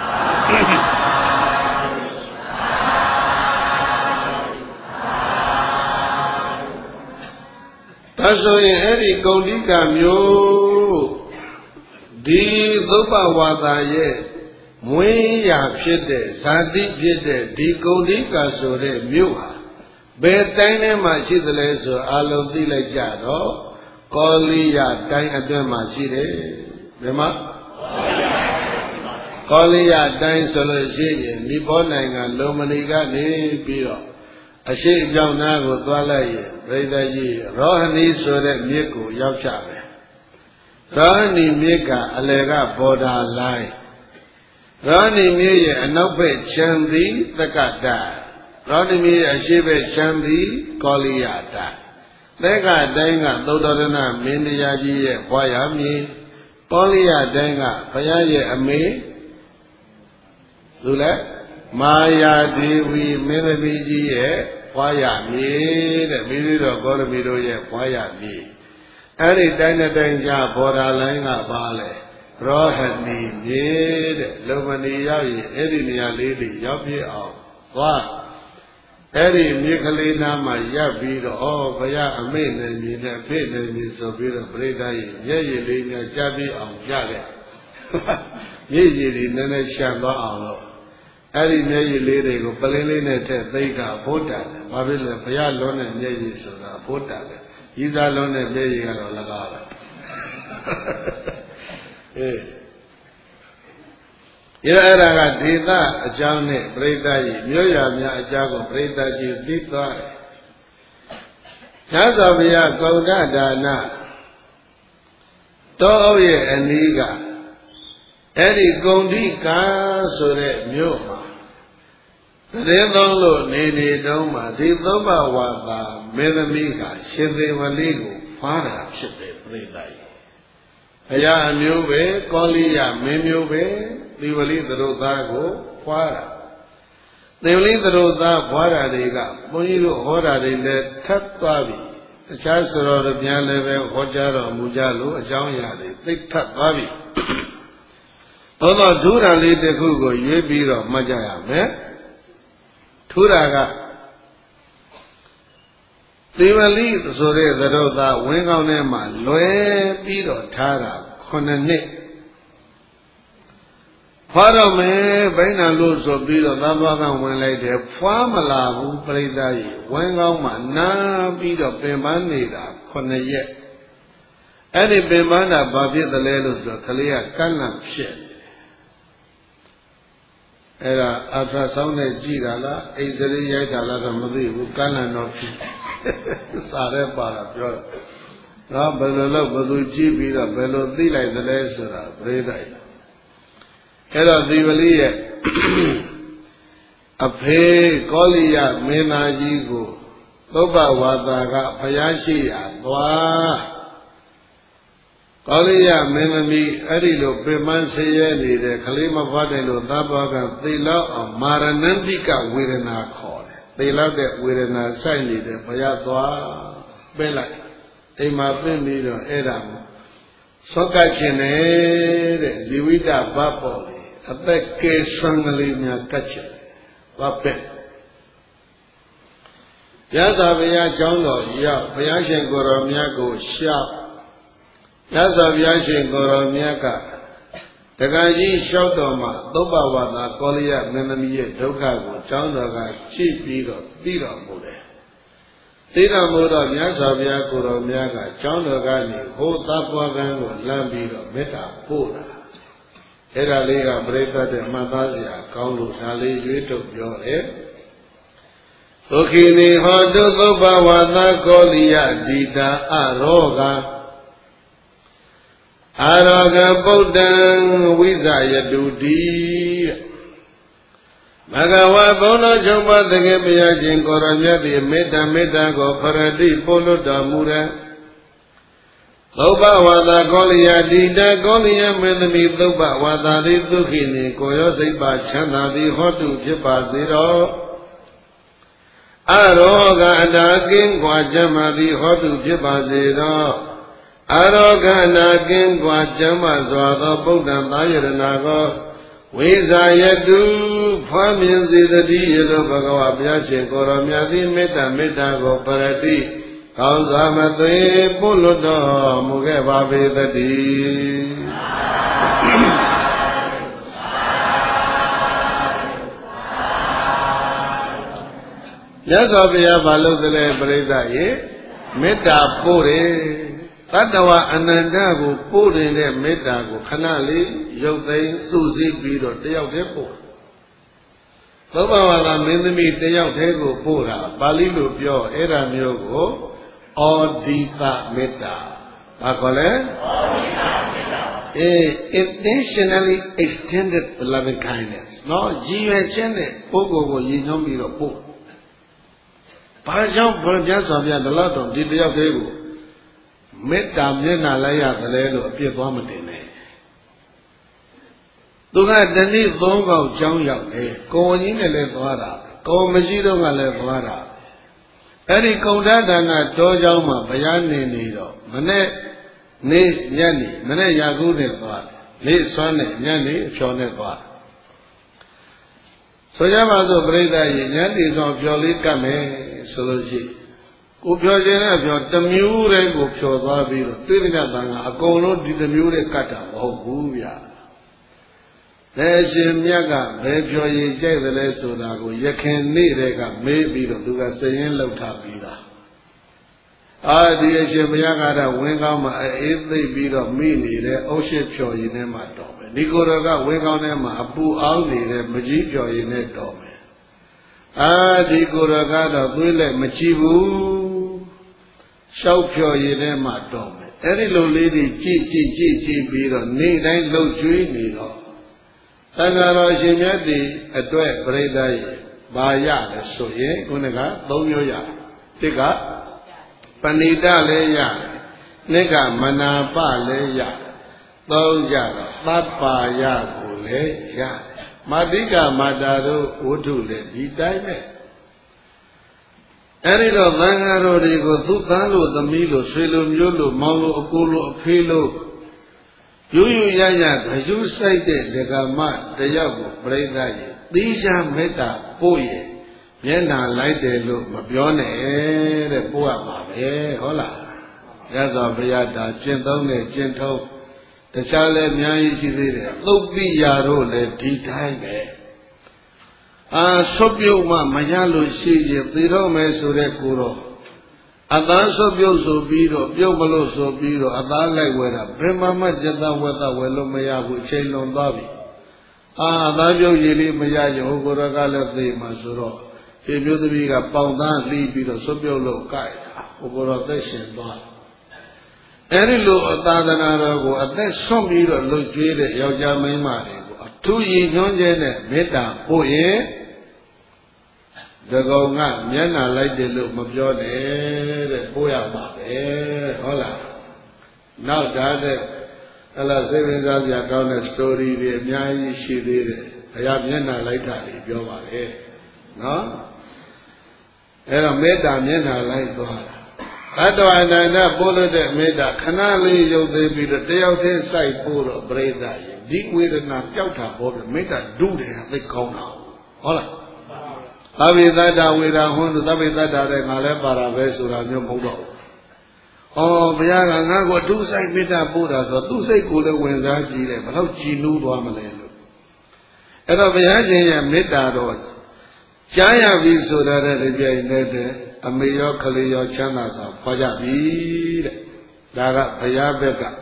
ဒါဆိုရင်အဲ့ဒီကုံတိကမျိုးဒီသုပ္ပဝါဒရဲ့မွေးရာဖြစ်တဲ့ဇာတိဖြစ်တဲ့ဒီကုံတိကဆိုတဲ့မြို့ဟာဘယ်တိုင်းထဲမှာရှိသလဲဆိုအလုံးသိလိုက်ကြတော့ကောလိယတိုင်းအတွင်းမှာရှိတယ်ဘယ်မှာကောလိယတိုင်းဆိုလို့ရှိရင်နိဘောနိုင်ငံလုံမဏီကနေပြီးတော့အရှိအကြောင်းနာကိုသွားလိုက်ရင်ပြိဿကြီးရောဟဏီဆိုတဲ့မြစ်ကိုရောက်ကြမယ်ရောဟဏီမြစ်ကအလယ်ကဘော်ဒါလိုင်းရောဟဏီမြစ်ရဲ့အနောက်ဘက်ခြမ်းသည်သက္ကတရောဟဏီမြစ်ရဲ့အရှေ့ဘက်ခြမ်းသည်ကောလိယတိုင်းသက္ကတိုင်းကသုတ္တရဏမင်းတရားကြီးရဲ့ဘွားရမြေကောလိယတိုင်းကဘုရားရဲ့အမေသူလဲမာယာဒေဝီမင်းသမီးကြီးရဲ့ဘွားရမြေတဲ့မိမိတို့ဂေါရမီတို့ရဲ့ဘွားရမြေအဲ့ဒီတိုင်းတိုင်းကြားဘော်ဒါလိုင်းကပါလဲရောဟဏီမြေတဲ့လုံမဏီရောက်ရင်အဲ့ဒီနေရာလေးတွေရောက်ပြအောင်သွားအဲ့ဒီမြေကလေးနာမှာရပ်ပြီးတော့ဘုရားအမိန့်နဲ့မြည်နဲ့အဖေနဲ့မြည်ဆိုပြီးတော့ပြိဿရဲ့မျက်ရည်လေးများကြားပြီးအောင်ကြခဲ့မျက်ရည်တွေနည်းနည်းရှံသွားအောင်လို့အဲ့ဒီမျက်ရည်လေးတွေကိုပလင်းလေးနဲ့ထည့်သိကဘုဒ္ဓတယ်ဘာဖြစ်လဲဘုရားလုံးတဲ့မျက်ရည်ဆိုတာဘုဒ္ဓတယ်ကြီးစားလုံးတဲ့မျက်ရည်ကတော့လကားပဲအဲ့ဒါကဒေသအကြောင်းနဲ့ပြိဿကြီးမြို့ရများအကြောင်းကိုပြိဿကြီးသိသွားတယ်။သာသဗျာကုန္ဒဒါနတောအုပ်ရဲ့အနီးကအဲ့ဒီကုန္ဒီကာဆိုတဲ့မြို့မှာတရေသုံးလို့နေတုံးမှာဒီသုံးဘဝါသာမေသမီးကရှင်သေဝလေးကိုဖွားတာဖြစ်တယ်ပြိဿကြီး။ဘုရားအမျိုးပဲကောလိယမင်းမျိုးပဲသီဝလိသတို့သားကိုဖွားတာသီဝလိသတို့သားဖွားတာတွေကဘုန်းကြီးတို့ဟောတာတွေလည်းထပ်သွားပြီတခြားဆိုတော်ပြန်လည်းပဲဟောကြားတော်မူကြလို့အကြောင်းအရာတွေသိထပ်သွားပြီသို့သောဒုရလေးတစ်ခုကိုရွေးပြီးတော့မှတ်ကြရမယ်ထူတာကသီဝလိဆိုတဲ့သတို့သားဝင်းကောင်းထဲမှာလွယ်ပြီးတော့ထားတာ9နှစ်ဖွားတော့မယ်ဘိန်းနာလို့ဆိုပြီးတော့သဘောကဝင်လိုက်တယ်ဖွားမလာဘူးပြိဿကြီးဝင်းကောင်းမှာနားပြီးတော့ပင်ပန်းနေတာ9ရက်အဲ့ဒီပင်ပန်းတာဘာဖြစ်သလဲလို့ဆိုတော့ကလေးကကန့်လန့်ဖြစ်အဲ့ဒါအထဆောင်းနဲ့ကြည်တာလားအိမ်စရိရိုက်တာလားတော့မသိဘူးကန့်လန့်တော့ဖြစ်စာရဲပါတာပြောတာငါဘယ်လိုလုပ်ဘယ်သူကြည့်ပြီးတော့ဘယ်လိုသိလိုက်သလဲဆိုတာပြိဿကြီးအဲ့တော့သီဝလိရဲ့အဖေကောလိယမင်းသားကြီးကိုသုဘဝါသာကဘုရားရှိရာသွားကောလိယမင်းသမီးအဲ့ဒီလိုပြမန်းဆဲရဲနေတဲ့ကလေးမဖွားတယ်လို့သဘောကသေလောက်အောင်မာရဏန္တိကဝေဒနာခေါ်တယ်သေလောက်တဲ့ဝေဒနာစိုက်နေတဲ့ဘုရားသွားပဲလိုက်အိမ်မှာပြင်းပြီးတော့အဲ့ဒါသောကခြင်းတဲ့ဇီဝိတဘတ်ပေါ်လေအသက်ကဲဆွမ်းကလေးများကတ်ချင်သွားပဲရသဗျာကျောင်းတော်ရောက်ဘုရားရှင်ကိုယ်တော်မြတ်ကိုရှောက်ရသဗျာရှင်ကိုယ်တော်မြတ်ကတက္ကကြီးလျှောက်တော်မှာသုဘဝသာကောလိယမင်းသမီးရဲ့ဒုက္ခကိုကျောင်းတော်ကကြည့်ပြီးတော့သိတော်မူတယ်သိတော်မူတော့မြတ်စွာဘုရားကိုယ်တော်မြတ်ကကျောင်းတော်ကနေဟိုသဘောကံကိုလမ်းပြီးတော့မေတ္တာပို့တာအဲ့ဒါလေးကပြိဿတဲ့မှတ်သားစရာကောင်းလို့ဒါလေးရွေးထုတ်ပြောတယ်ဒုခိနိဟောတုသုဘဝသာကောလိယဒီတာအရောဂအာရောဂပုဒ္ဒံဝိဇယတုတိဘဂဝါဘုန်းတော်ချုပ်ပါတကယ်ဘုရားရှင်ကိုရောမြတ်သည်မေတ္တာကိုဖရတိပို့လွတ်တော်မူတဲ့သုဘဝါသာကောလိယတိတကောလိယမင်းသမီးသုဘဝါသာရိဒုခိနိကိုရောစိတ်ပါချမ်းသာသည်ဟောတုဖြစ်ပါစေတော့အရောဂအနာကင်းကွာကျမ်းမာသည်ဟောတုဖြစ်ပါစေတော့အရောဂအနာကင်းကွာကျမ်းမာစွာသောဗုဒ္ဓံသာယရဏကိုဝိဇာယတုဖွားမြင်စေတည်းရသောဘဂဝါဘုရားရှင်ကိုရောမြတ်သည်မေတ္တာကိုပရတိကောင်းစွာမသွေပို့လွတ်တော်မူခဲ့ပါပေသတည်းမြတ်စွာဘုရားဘာလို့သလဲပြိဿရေမေတ္တာပို့တယ်တတ္တဝအနန္တကိုပို့တဲ့မေတ္တာကိုခဏလေးရုပ်သိမ်းစုစည်းပြီးတော့တယောက်တည်းပို့သုဘဝါဒမင်းသမီးတယောက်တည်းကိုပို့တာပါဠိလိုပြောအဲ့ဒါမျိုးကိုဩဒီသမေတ္တာဘာခေါ်လဲဩဒီသမေတ္တာintentionally extended loving kindness နော်ရည်ရွယ်ချက်နဲ့ပုဂ္ဂိုလ်ကိုရည်ညွှန်းပြီးတော့ပို့ဘာကြောင့်ဘုရားစွာဘုရားဒီလောက်တော့ဒီတယောက်တည်းကိုမေတ္တာမျက်နှာလိုက်ရတယ်လို့အပြစ်သွားမတင်နဲ့သူကတနည်းသုံးခေါက်ကြောင်းရောက်တယ်ကိုယ်ကြီးနဲ့လည်းသွားတာကိုယ်မရှိတော့ကလည်းသွားတာအဲ့ဒီကုံထဒါနတောเจ้าမှာဘုရားနေတော့မနဲ့နေညနေမနဲ့ရာခုနဲ့သွားတယ်နေ့စွမ်းနဲ့ညနေအဖြော်နဲ့သွားဆိုကြပါစို့ပြိဿရေညတိဆောင်ဖြော်လေးကတ်မယ်ဆိုလို့ရှိကိုဖြော်ခြင်းနဲ့ဖြော်တစ်မျိုးတည်းကိုဖြော်သွားပြီးတော့သိတဲ့တန်ကအကုန်လုံးဒီတစ်မျိုးတည်းကတ်တာမဟုတ်ဘူးဗျာဘယ်ရှင်မြတ်ကဘယ်ဖြော်ရည်ကြိုက်တယ်လဲဆိုတာကိုရခင်နေ့တည်းကမေးပြီးတော့သူကစည်ရင်းလှုပ်ထားပြီးသားဒီအရှင်ဘုရားကတော့ဝင်းကောင်းမှာအေးသိပ်ပြီးတော့မိနေတဲ့အုတ်ရှိဖြော်ရည်နဲ့မှတော်မယ်ဒီကိုယ်တော်ကဝင်းကောင်းထဲမှာအပူအောင်းနေတဲ့မကြီးဖြော်ရည်နဲ့တော်မယ်ဒီကိုယ်တော်ကတော့သွေးလက်မကြည့်ဘူးရှောက်ဖြော်ရည်နဲ့မှတော်မယ်အဲ့ဒီလိုလေးတွေကြည့်ပြီးတော့နေ့တိုင်းလှုပ်ကျွေးနေတော့သံဃာတော်ရှင်မြတ်တွေအတွက်ပြိဿရေဘာရလဲဆိုရင်ခုနက၃မျိုးရတစ်ကပဏိတလည်းရတယ်နှစ်ကမနာပလည်းရတယ်သုံးကြတော့သဗ္ဗာယကိုလည်းရတယ်မာတိကမာတာတို့ဝတ္ထုလည်းဒီတိုင်းပဲအဲ့ဒီတော့သံဃာတော်တွေကိုသူ့သားလို့သမီးလို့ဆွေလိုမျိုးလို့မောင်လို့အကိုလို့အဖေလို့ယူရရဂယုစိုက်တဲ့ဒဂမတယောက်ကိုပြိဿရေသီးခြားမေတ္တာပို့ရဲ့မျက်နာလိုက်တယ်လို့မပြောနဲ့တဲ့ပို့ရမှာပဲဟုတ်လားရသော်ဘုရားဒါကျင့်သုံးတဲ့ကျင့်ထုံးတခြားလည်းအများကြီးရှိသေးတယ်သုတ်ပိယာတို့လည်းဒီတိုင်းပဲဆွပြုတ်မှမရလို့ရှိရင်သေတော့မယ်ဆိုတဲ့ကိုတော့အသားဆွပြုတ်ဆိုပြီးတော့ပြုတ်မလို့ဆိုပြီးတော့အသားလိုက်ဝဲတာဘယ်မှစက်သားဝဲသားဝဲလို့မရဘူးအချိန်လွန်သွားပြီအသားပြုတ်ရည်လေးမရရင်ဟိုကိုယ်ကလည်းသေမှာဆိုတော့ဒီမျိုးသမီးကပေါင်သားလှီးပြီးတော့ဆွပြုတ်လို့ကြိုက်တာဟိုကိုယ်သက်ရှင်သွားအဲ့ဒီလိုအသာသနာတော်ကိုအသက်ဆွန့်ပြီးတော့လှုပ်ကြွေးတဲ့ယောက်ျားမိန်းမတွေကိုအထူးရည်ညွှန်းခြင်းနဲ့မေတ္တာပို့ရင်တကောင်ကမျက်နှာလိုက်တယ်လို့မပြောနဲ့တဲ့ပို့ရမှာပဲဟုတ်လားနောက်ဒါတဲ့အဲ့လားစိတ်ဝင်စားစရာကောင်းတဲ့ story တွေအများကြီးရှိသေးတယ်ဘုရားမျက်နှာလိုက်တာတွေပြောပါလေနော်အဲ့တော့မေတ္တာမျက်နှာလိုက်သွားတာသတ္တဝါနန္ဒပို့လို့တဲ့မေတ္တာခဏလေးရုပ်သိပြီးတော့တယောက်တည်းစိုက်ပို့တော့ပြိဿရေဒီဝေဒနာပျောက်တာပေါ့ဗျမေတ္တာဒုတယ်သိကောင်းတာဟုတ်လားသဗ္ဗေတ္တဝေဒဟွန်းသဗ္ဗေတ္တတဲ့ငါလည်းပါတာပဲဆိုတာမျိုးမဟုတ်တော့ဘူးဘုရားကငါ့ကိုအထူးစိုက်မေတ္တာပို့တာဆိုတော့သူ့စိတ်ကိုလည်းဝင်စားကြည့်တယ်ဘယ်တော့ကြည်နူးသွားမလဲလို့အဲ့တော့ဘုရားရှင်ရဲ့မေတ္တာတော့ကြားရပြီဆိုတာတဲ့ပြိုင်တဲ့အမေရောကလေးရောချမ်းသာစွာခေါ်ကြပြီတဲ့ဒါကဘုရားဘက်က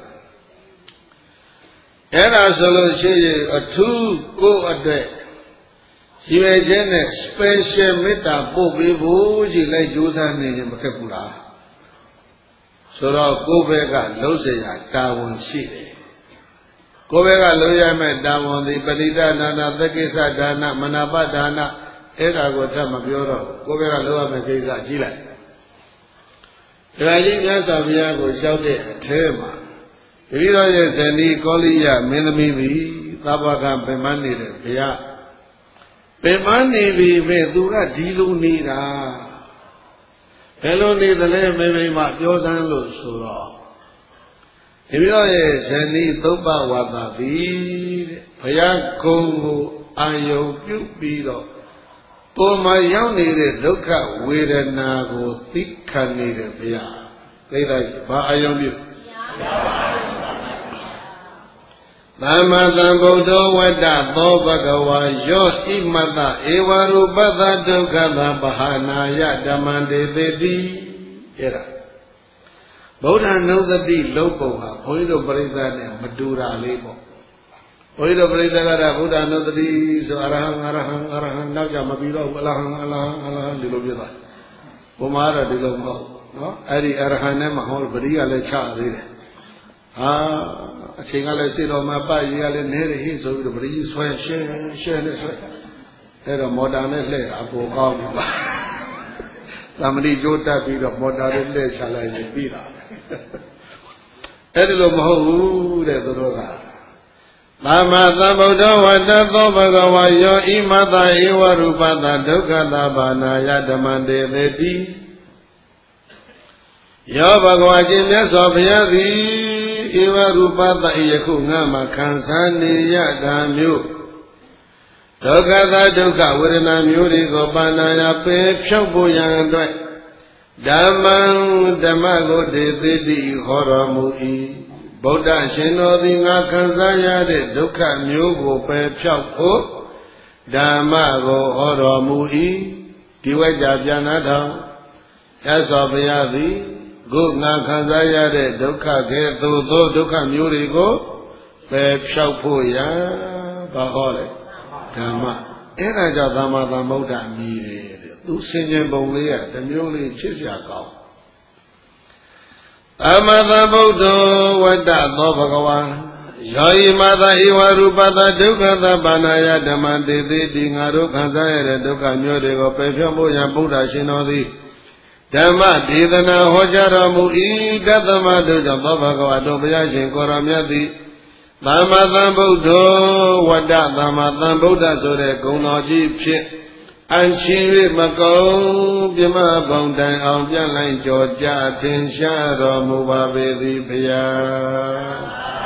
အဲ့ဒါဆိုလို့ရှိရင်အထူးကိုယ့်အတွက်ရွေခြင်းနဲ့ special မေတ္တာပို့ပေးဖို့ရှိလိုက်ကြိုးစားနေရင်မခက်ဘူးလားဆိုတော့ကိုယ့်ဘက်ကလုံးစရာတာဝန်ရှိတယ်ကိုယ့်ဘက်ကလုံးရမဲ့တာဝန်သည်ပရိဒနာနာသက္ကိစ္စဒါနမနာပဒါနအဲ့ဒါကိုတတ်မပြောတော့ကိုယ့်ဘက်ကလုံးရမဲ့ကိစ္စကြီးလိုက်ဒါကြီးမြတ်စွာဘုရားကိုလျှောက်တဲ့အထဲမှာတတိတော်ရဲ့ဇနီးကောလိယမင်းသမီးသည်သဗ္ဗကပင်မနေတဲ့ဘုရားပင်မနေပြီပဲသူကဒီလိုနေတာဘယ်လိုနေသလဲမိမိမပြောစမ်းလို့ဆိုတော့တတိတော်ရဲ့ဇနီးသုပ္ပဝါဒသည်တဲ့ဘုရားကုံကိုအာယုံပြုပြီးတော့ပုံမှာရောက်နေတဲ့ဒုက္ခဝေဒနာကိုသိခံနေတဲ့ဘုရားသိလိုက်ဘာအာယုံပြုသမ္မာသမ္ဗုဒ္ဓဝတ္တသောဘဂဝါယောဣမတဧဝရူပသဒုက္ခသဗ္ဗဟာနာယဓမ္မံတေတိအဲ့ဒါဗုဒ္ဓနုသတိလုံးပုံဟာဘုန်းကြီးတို့ပြိဿနဲ့မတူတာလေးပေါ့ဘုန်းကြီးတို့ပြိဿကတော့ဗုဒ္ဓနုသတိဆိုအရဟံနောက်ကြမပြီးတော့အလဟံဒီလိုပြသွားဘုမားတော့ဒီလိုမဟုတ်နော်အဲ့ဒီအရဟံနဲ့မဟုတ်ပရိကလည်းချသေးတယ်အချိန်ကလည်းစိတ်တော်မှာပရည်ကလည်းနဲတယ်ဟိဆိုပြီးတော့ပရိဆွဲရှဲနဲ့ဆွဲအဲ့တော့မော်တာနဲ့လှည့်အပေါ်ကောင်းပြီပါသမဏိကျိုးတက်ပြီးတော့မော်တာနဲ့လှည့်ချလိုက်ရင်ပြီးတာအဲ့ဒီလိုမဟုတ်ဘူးတဲ့သူတို့ကသမ္မာသမ္ဗုဒ္ဓဝတ္တသောဘဂဝါယောဣမတဧဝရူပတဒုက္ခသဗ္ဗနာယဓမ္မံတေတိယောဘဂဝါရှင်မြတ်စွာဘုရားသည်ဧဝရူပတယခုငါမှခံစားနေရတာမျိုးဒုက္ခသာဒုက္ခဝေဒနာမျိုးတွေကိုပါဏာယပယ်ဖြောက်ဖို့ရန်အတွက်ဓမ္မံဓမ္မကိုဒေသိတိဟောတော်မူ၏ဗုဒ္ဓရှင်တော်သည်ငါခံစားရတဲ့ဒုက္ခမျိုးကိုပယ်ဖြောက်ဖို့ဓမ္မကိုဟောတော်မူ၏ဒီဝိကြပြန်နာထောင်ရသော်ဘုရားသည်ခုငါခံစားရတဲ့ဒုက္ခကဲ့သို့သောဒုက္ခမျိုးတွေကိုပယ်ဖြောက်ဖို့ရန်ဘာဟောလဲဓမ္မအဲ့ဒါကြောင့်သမ္မာသမ္ဗုဒ္ဓအမည်တဲ့သူဆင်ခြင်ပုံလေးကတစ်မျိုးလေးချစ်စရာကောင်းသမ္မာသမ္ဗုဒ္ဓဝတ္တသောဘဂဝါယောဤမသာဧဝရူပသာဒုက္ခသဗ္ဗနာယဓမ္မတေတိတိငါတို့ခံစားရတဲ့ဒုက္ခမျိုးတွေကိုပယ်ဖြောက်ဖို့ရန်ဗုဒ္ဓရှင်တော်သည်ဓမ္မဒေသနာဟောကြားတော်မူ၏တသမတို့ကြောင့်သောဘဂဝါတို့ဘုရားရှင်ကိုရောမြတ်သည်သမ္မာသမ္ဗုဒ္ဓဝတ္တသမ္မာသမ္ဗုဒ္ဓဆိုတဲ့ဂုဏ်တော်ကြီးဖြင့်အန်ချင်း၍မကုန်ပြမဘုံတိုင်အောင်ပြန်လိုက်ကြောကြထင်ရှားတော်မူပါပေသည်ဘုရား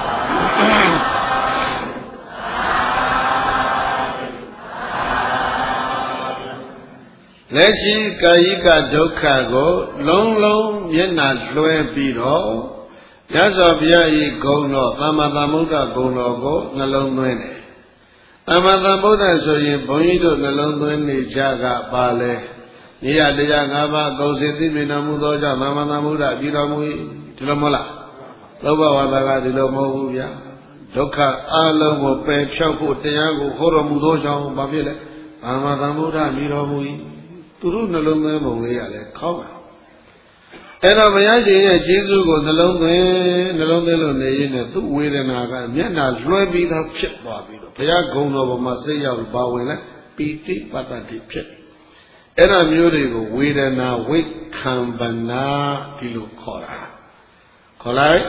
လက်ရှိကာယကဒုက္ခကိုလုံးလုံးမျက်နှာလွှဲပြီးတော့ရသော်ဘုရားဤဂုဏ်တော်သမ္မာသမ္ဗုဒ္ဓဂုဏ်တော်ကိုနှလုံးသွင်းတယ်သမ္မာသမ္ဗုဒ္ဓဆိုရင်ဘုန်းကြီးတို့နှလုံးသွင်းနေကြကပါလေနိယတရား၅ပါးအကုန်စင်သိမြင်တော်မူသောကြောင့်သမ္မာသမ္ဗုဒ္ဓပြည်တော်မူ၏ဒီလိုမဟုတ်လားသောဘဝါဒကဒီလိုမဟုတ်ဘူးဗျာဒုက္ခအလုံးကိုပယ်ဖြောက်ဖို့တရားကိုဟောတော်မူသောကြောင့်ဘာဖြစ်လဲသမ္မာသမ္ဗုဒ္ဓပြည်တော်မူ၏သူတို့နှလုံးသွင်းပုံလေးရတယ်ခေါင်းပါအဲ့တော့ဘုရားရှင်ရဲ့ကျေးဇူးကိုနှလုံးသွင်းလို့နေရင်လည်းသူ့ဝေဒနာကမျက်နှာလွှဲပြီးသားဖြစ်သွားပြီးတော့ဘုရားဂုဏ်တော်ပေါ်မှာစိတ်ရောက်ပါဝင်လဲပီတိပတ္တိဖြစ်အဲ့ဒါမျိုးတွေကိုဝေဒနာဝိခံပနာဒီလိုခေါ်တာခေါ်လိုက်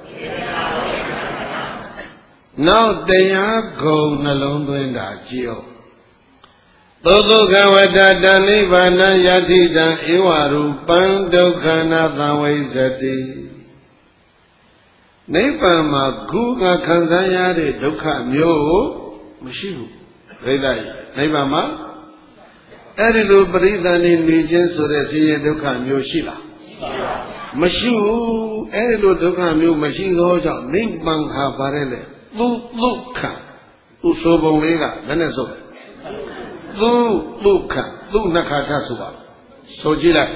နောက်တရားဂုဏ်နှလုံးသွင်းတာကြည့်အောင်သောတုခဝတ္တတနိဗ္ဗာနယတိတံဧဝရူပံဒုက္ခနာသံဝိဇ္ဇတိနိဗ္ဗာန်မှာခုကခံစားရတဲ့ဒုက္ခမျိုးမရှိဘူးပြိဿကြီးနိဗ္ဗာန်မှာအဲ့ဒီလိုပရိသန္တိနေခြင်းဆိုတဲ့ဆင်းရဲဒုက္ခမျိုးရှိလားမရှိဘူးအဲ့ဒီလိုဒုက္ခမျိုးမရှိသောကြောင့်နိဗ္ဗာန်ဟာပါတယ်လေသူဒုက္ခသူဆိုပုံလေးကလည်းနဲ့ဆိုသူဒုက္ခသူနခါထဆိုပါဆိုကြည့်လိုက်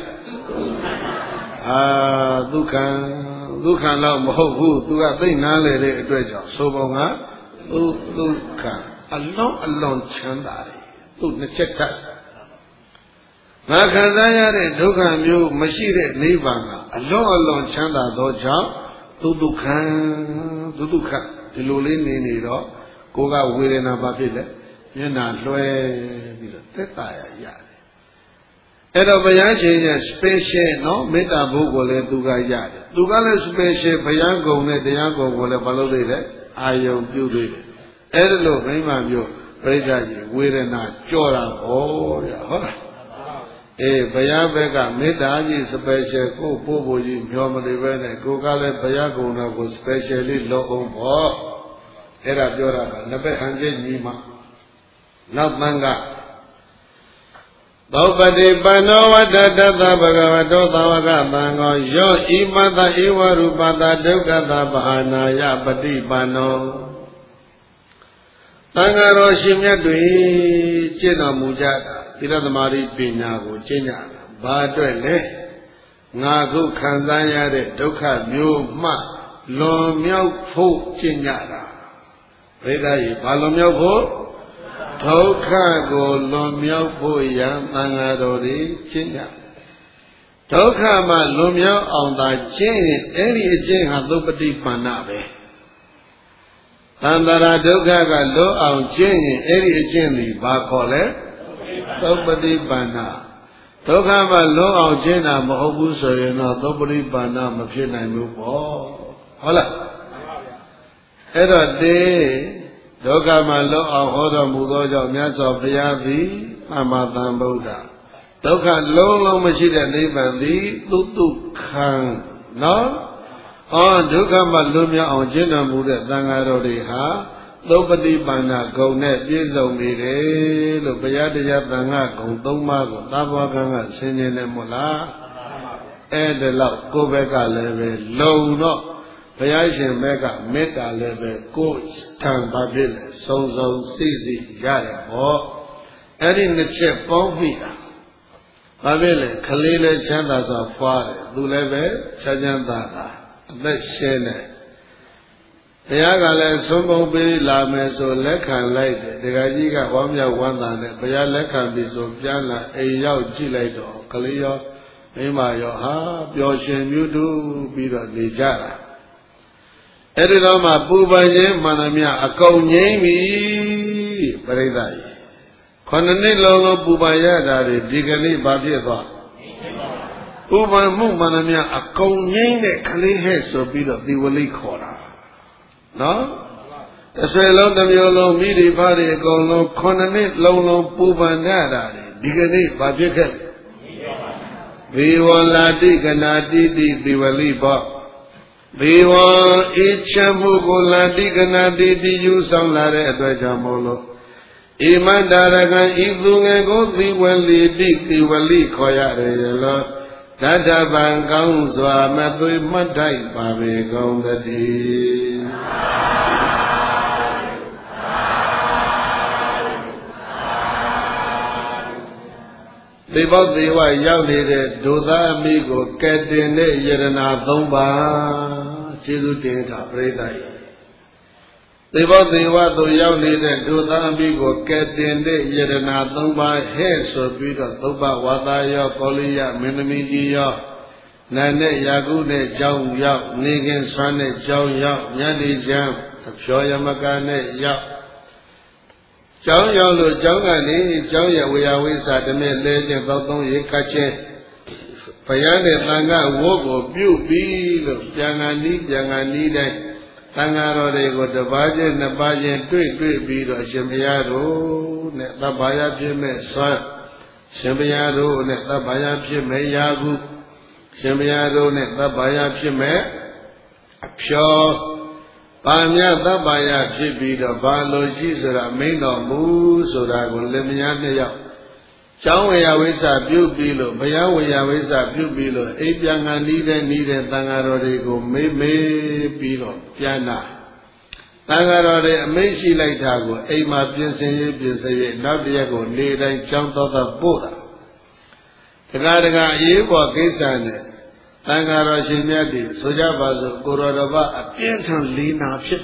ဒုက္ခတော့မဟုတ်ဘူးသူကသိနားလေတဲ့အတွက်ကြောင့်ဆိုပုံကသူဒုက္ခအလွန်ချမ်းသာတယ်သူနှစ်ချက်ထပ်ငါခံစားရတဲ့ဒုက္ခမျိုးမရှိတဲ့နိဗ္ဗာန်ကအလွန်ချမ်းသာသောကြောင့်သူဒုက္ခဒီလိုလေးနေတော့ကိုကဝေဒနာဘာဖြစ်လဲမျက်နှာလွှဲပြီးတော့သက်သာရရတယ်အဲ့တော့ဘုရားရှင်ရဲ့ special နော်မေတ္တာဘုကိုလည်းသူကရတယ်သူကလည်း special ဘုရားကုံနဲ့တရားကုံကိုလည်းမလုပ်သေးတယ်အာယုံပြုသေးတယ်အဲ့ဒါလို့ဘိမှမျိုးပြိဿကြီးဝေဒနာကြော့တာဟောရဟုတ်လားဘုရားဘက်ကမေတ္တာကြီး special ကိုပို့ဖို့ကြီးမျောမလေးပဲနဲ့ကိုကလည်းဘုရားကုံတော်ကို special လေးလုပ်အောင်ပေါ့အဲ့ဒါပြောတာကနှစ်ဘက်ဟန်ချင်းညီမနောက်သံဃာသောပတိပန္နောဝတ္တတသဗ္ဗဂဝတောသဝကသံဃောယောဣမတဧဝရူပတဒုက္ခသဗ္ဗအာနာယပတိပန္နောသံဃာတော်ရှင်မြတ်တွေကျင့်တော်မူကြတာသီလသမารိပညာကိုကျင့်ကြတာဘာအတွက်လဲငါခုခံစားရတဲ့ဒုက္ခမျိုးမှလွန်မြောက်ဖို့ကျင့်ကြတာဘိဓာကြီးဘာလွန်မြောက်ဖို့ဒုက္ခကိုလွန်မြောက်ဖို့ရန်သံဃာတော်တွေကျင့်ကြဒုက္ခမှလွန်မြောက်အောင်သာကျင့်ရင်အဲ့ဒီအကျင့်ဟာသုပတိပန္နပဲသံတရာဒုက္ခကလွတ်အောင်ကျင့်ရင်အဲ့ဒီအကျင့်ဒီဘာခေါ်လဲသုပတိပန္နဒုက္ခမှလွတ်အောင်ကျင့်တာမဟုတ်ဘူးဆိုရင်တော့သုပတိပန္နမဖြစ်နိုင်ဘူးပေါ့ဟုတ်လားအဲ့တော့ဒုက္ခမှလွတ်အောင်ဟောတော်မူသောကြောင့်မြတ်စွာဘုရားသည်သမ္မာသမ္ဗုဒ္ဓဒုက္ခလုံးမရှိတဲ့နိဗ္ဗာန်သည်သူတုခံနော်ဒုက္ခမှလွတ်မြောက်အောင်ကျင့်တော်မူတဲ့သံဃာတော်တွေဟာသုပ္ပတိပါဏဂုံနဲ့ပြည့်စုံနေတယ်လို့ဘုရားတရားသံဃာဂုံ၃ပါးကိုသဘောကံကဆင်ခြင်တယ်မို့လားအဲ့ဒါလောက်ကိုယ့်ဘက်ကလည်းပဲလုံတော့ဘုရားရှင်ဘက်ကမေတ္တာလည်းပဲကိုယ်ထံပါဖြစ်လေစုံစုံစိစိရတယ်ဟောအဲ့ဒီနှစ်ချက်ပေါင်းပြီလားဘာဖြစ်လဲခလေးလည်းချမ်းသာစွာဖွားတယ်သူလည်းပဲချမ်းချမ်းသာသာအသက်ရှင်နေဘုရားကလည်းသုံးပုံပေးလာမယ်ဆိုလက်ခံလိုက်တယ်ဒကာကြီးကဝမ်းမြောက်ဝမ်းသာနဲ့ဘုရားလက်ခံပြီဆိုပြန်လာအိမ်ရောက်ကြည့်လိုက်တော့ကလေးရောမိမရောဟာပျော်ရွှင်မြူးတူပြီးတော့နေကြတာအဲ့ဒီတော့မှပူပန်ခြင်းမှန်သမျှအကုန်ငြိမ့်ပြီပရိသတ်ကြီးခொနှစ်လုံးလုံးပူပန်ရတာတွေဒီကနေ့ဘာဖြစ်သွားပူပန်မှုမှန်သမျှအကုန်ငြိမ့်တဲ့ကလေးဟဲ့ဆိုပြီးတော့ဒီဝလိခေါ်တာနော်30လုံးတစ်မျိုးလုံးမိဒီဖားတွေအကုန်လုံးခொနှစ်လုံးလုံးပူပန်ရတာတွေဒီကနေ့ဘာဖြစ်ခဲ့ဘေဝလာတိကနာတိတိဒီဝလိဘောဘေဝအေချမ်းမှုကိုလာတိကနာတိတိယူဆောင်လာတဲ့အတွက်ကြောင့်မို့လို့ဣမန္တာရကံဤသူငယ်ကိုသီဝလိတိသီဝလိခေါ်ရတယ်လောတတဗံကောင်းစွာမသွေမှတ်ထိုက်ပါပေကုန်သတည်းသေဘောသေဝရောက်နေတဲ့ဒုသားအမိကိုကဲတင်တဲ့ယရနာ၃ပါးကျေးဇူးတင်တာပြိဿကြီးသေဘောသေဝသို့ရောက်နေတဲ့ဒုသားအမိကိုကဲတင်တဲ့ယရနာ၃ပါးဟဲ့ဆိုပြီးတော့သုဘဝါသာရောကောလိယမင်းသမီးကြီးရောနာနဲ့ယာကုနဲ့ကြောင်းရောက်နေခင်ဆွမ်းနဲ့ကြောင်းရောက်ညနေချမ်းအဖျော်ယမကနဲ့ရောက်ကျောင်းရောက်လို့ကျောင်းကနေကျောင်းရဲ့ဝေယဝိစာတမဲ့လဲခြင်းသောသုံးရေခတ်ခြင်းဘုရားနဲ့သံဃာဝတ်ကိုပြုပြီးလို့ပြန်ငါနီးတိုင်းသံဃာတော်တွေကိုတစ်ပါးချင်းနှစ်ပါးချင်းတွေ့ပြီးတော့ရှင်ဘုရားတို့နဲ့သဗ္ဗယဖြစ်မဲ့ဆွမ်းရှင်ဘုရားတို့နဲ့သဗ္ဗယဖြစ်မဲ့ယာကုရှင်ဘုရားတို့နဲ့သဗ္ဗယဖြစ်မဲ့အဖျော်ပါမြတ်သဗ္ဗယဖြစ်ပြီးတော့ဘာလို့ရှိဆိုတာမိန်တော်မူဆိုတာကိုလက်မယားနှစ်ယောက်ကျောင်းဝေယဝိစာပြုပြီးလို့ဘုရားဝေယဝိစာပြုပြီးလို့အိမ်ပြန်ခံနေတဲ့သံဃာတော်တွေကိုမေးပြီးတော့ပြန်လာသံဃာတော်တွေအမိန့်ရှိလိုက်တာကိုအိမ်မှာပြင်ဆင်ရေးနောက်တရက်ကိုနေတိုင်းကျောင်းတော်သားပို့တာတကားအေးပေါ်ကိစ္စနဲ့သံဃာတော်ရှင်မြတ်တွေဆိုကြပါစို့ကိုရောတော်ဘာအပြင်းထန်လေးနာဖြစ်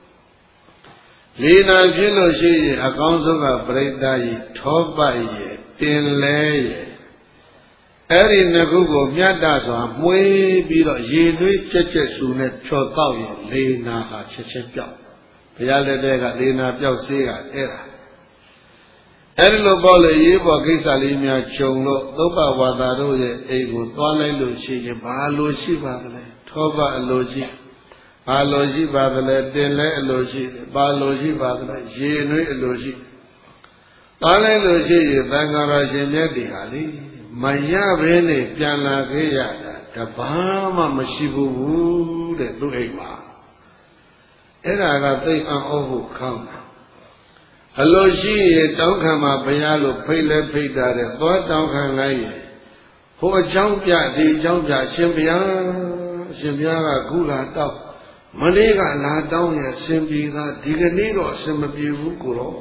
လို့ရှိရင်အကောင်းဆုံးကပရိသတ်ကြီးထောပတ်ရဲ့တင်လဲရဲ့အဲ့ဒီနှစ်ခုကိုမြတ်တာစွာမွေးပြီးတော့ရေသွေးကြက်စုနဲ့ဖြော်တော့ရင်လေးနာဟာချက်ပြောက်ဘုရားလက်ထက်ကလေးနာပြောက်စေးကအဲ့ဒါအဲ့ဒီလိုပေါ့လေရေးပေါ်ကိစ္စလေးများခြုံလို့သုဘဝါဒတို့ရဲ့အိမ်ကိုသွားလိုက်လို့ရှိရင်ဘာလို့ရှိပါသလဲထောပအလိုရှိဘာလို့ရှိပါသလဲတင်လဲအလိုရှိဘာလို့ရှိပါသလဲရေနွေးအလိုရှိသွားလိုက်လို့ရှိရင်သံဃာတော်ရှင်မြတ်တွေဟာလေမရဘဲနဲ့ပြန်လာခဲ့ရတာတဘာမှမရှိဘူးတဲ့သူ့အိမ်မှာအဲ့ဒါကသိအံ့ဩဖို့ကောင်းတာအလိုရှိရင်တောင်းခံမှာဘုရားလို့ဖိတ်လဲဖိတ်တာတဲ့သွားတောင်းခံလိုက်ရင်ဟိုအကြောင်းပြဒီအကြောင်းပြရှင်ဘုရားကခုလာတောက်မနေ့ကလာတောင်းရရှင်ပြည်သားဒီကနေ့တော့အရှင်မပြေဘူးကိုတော့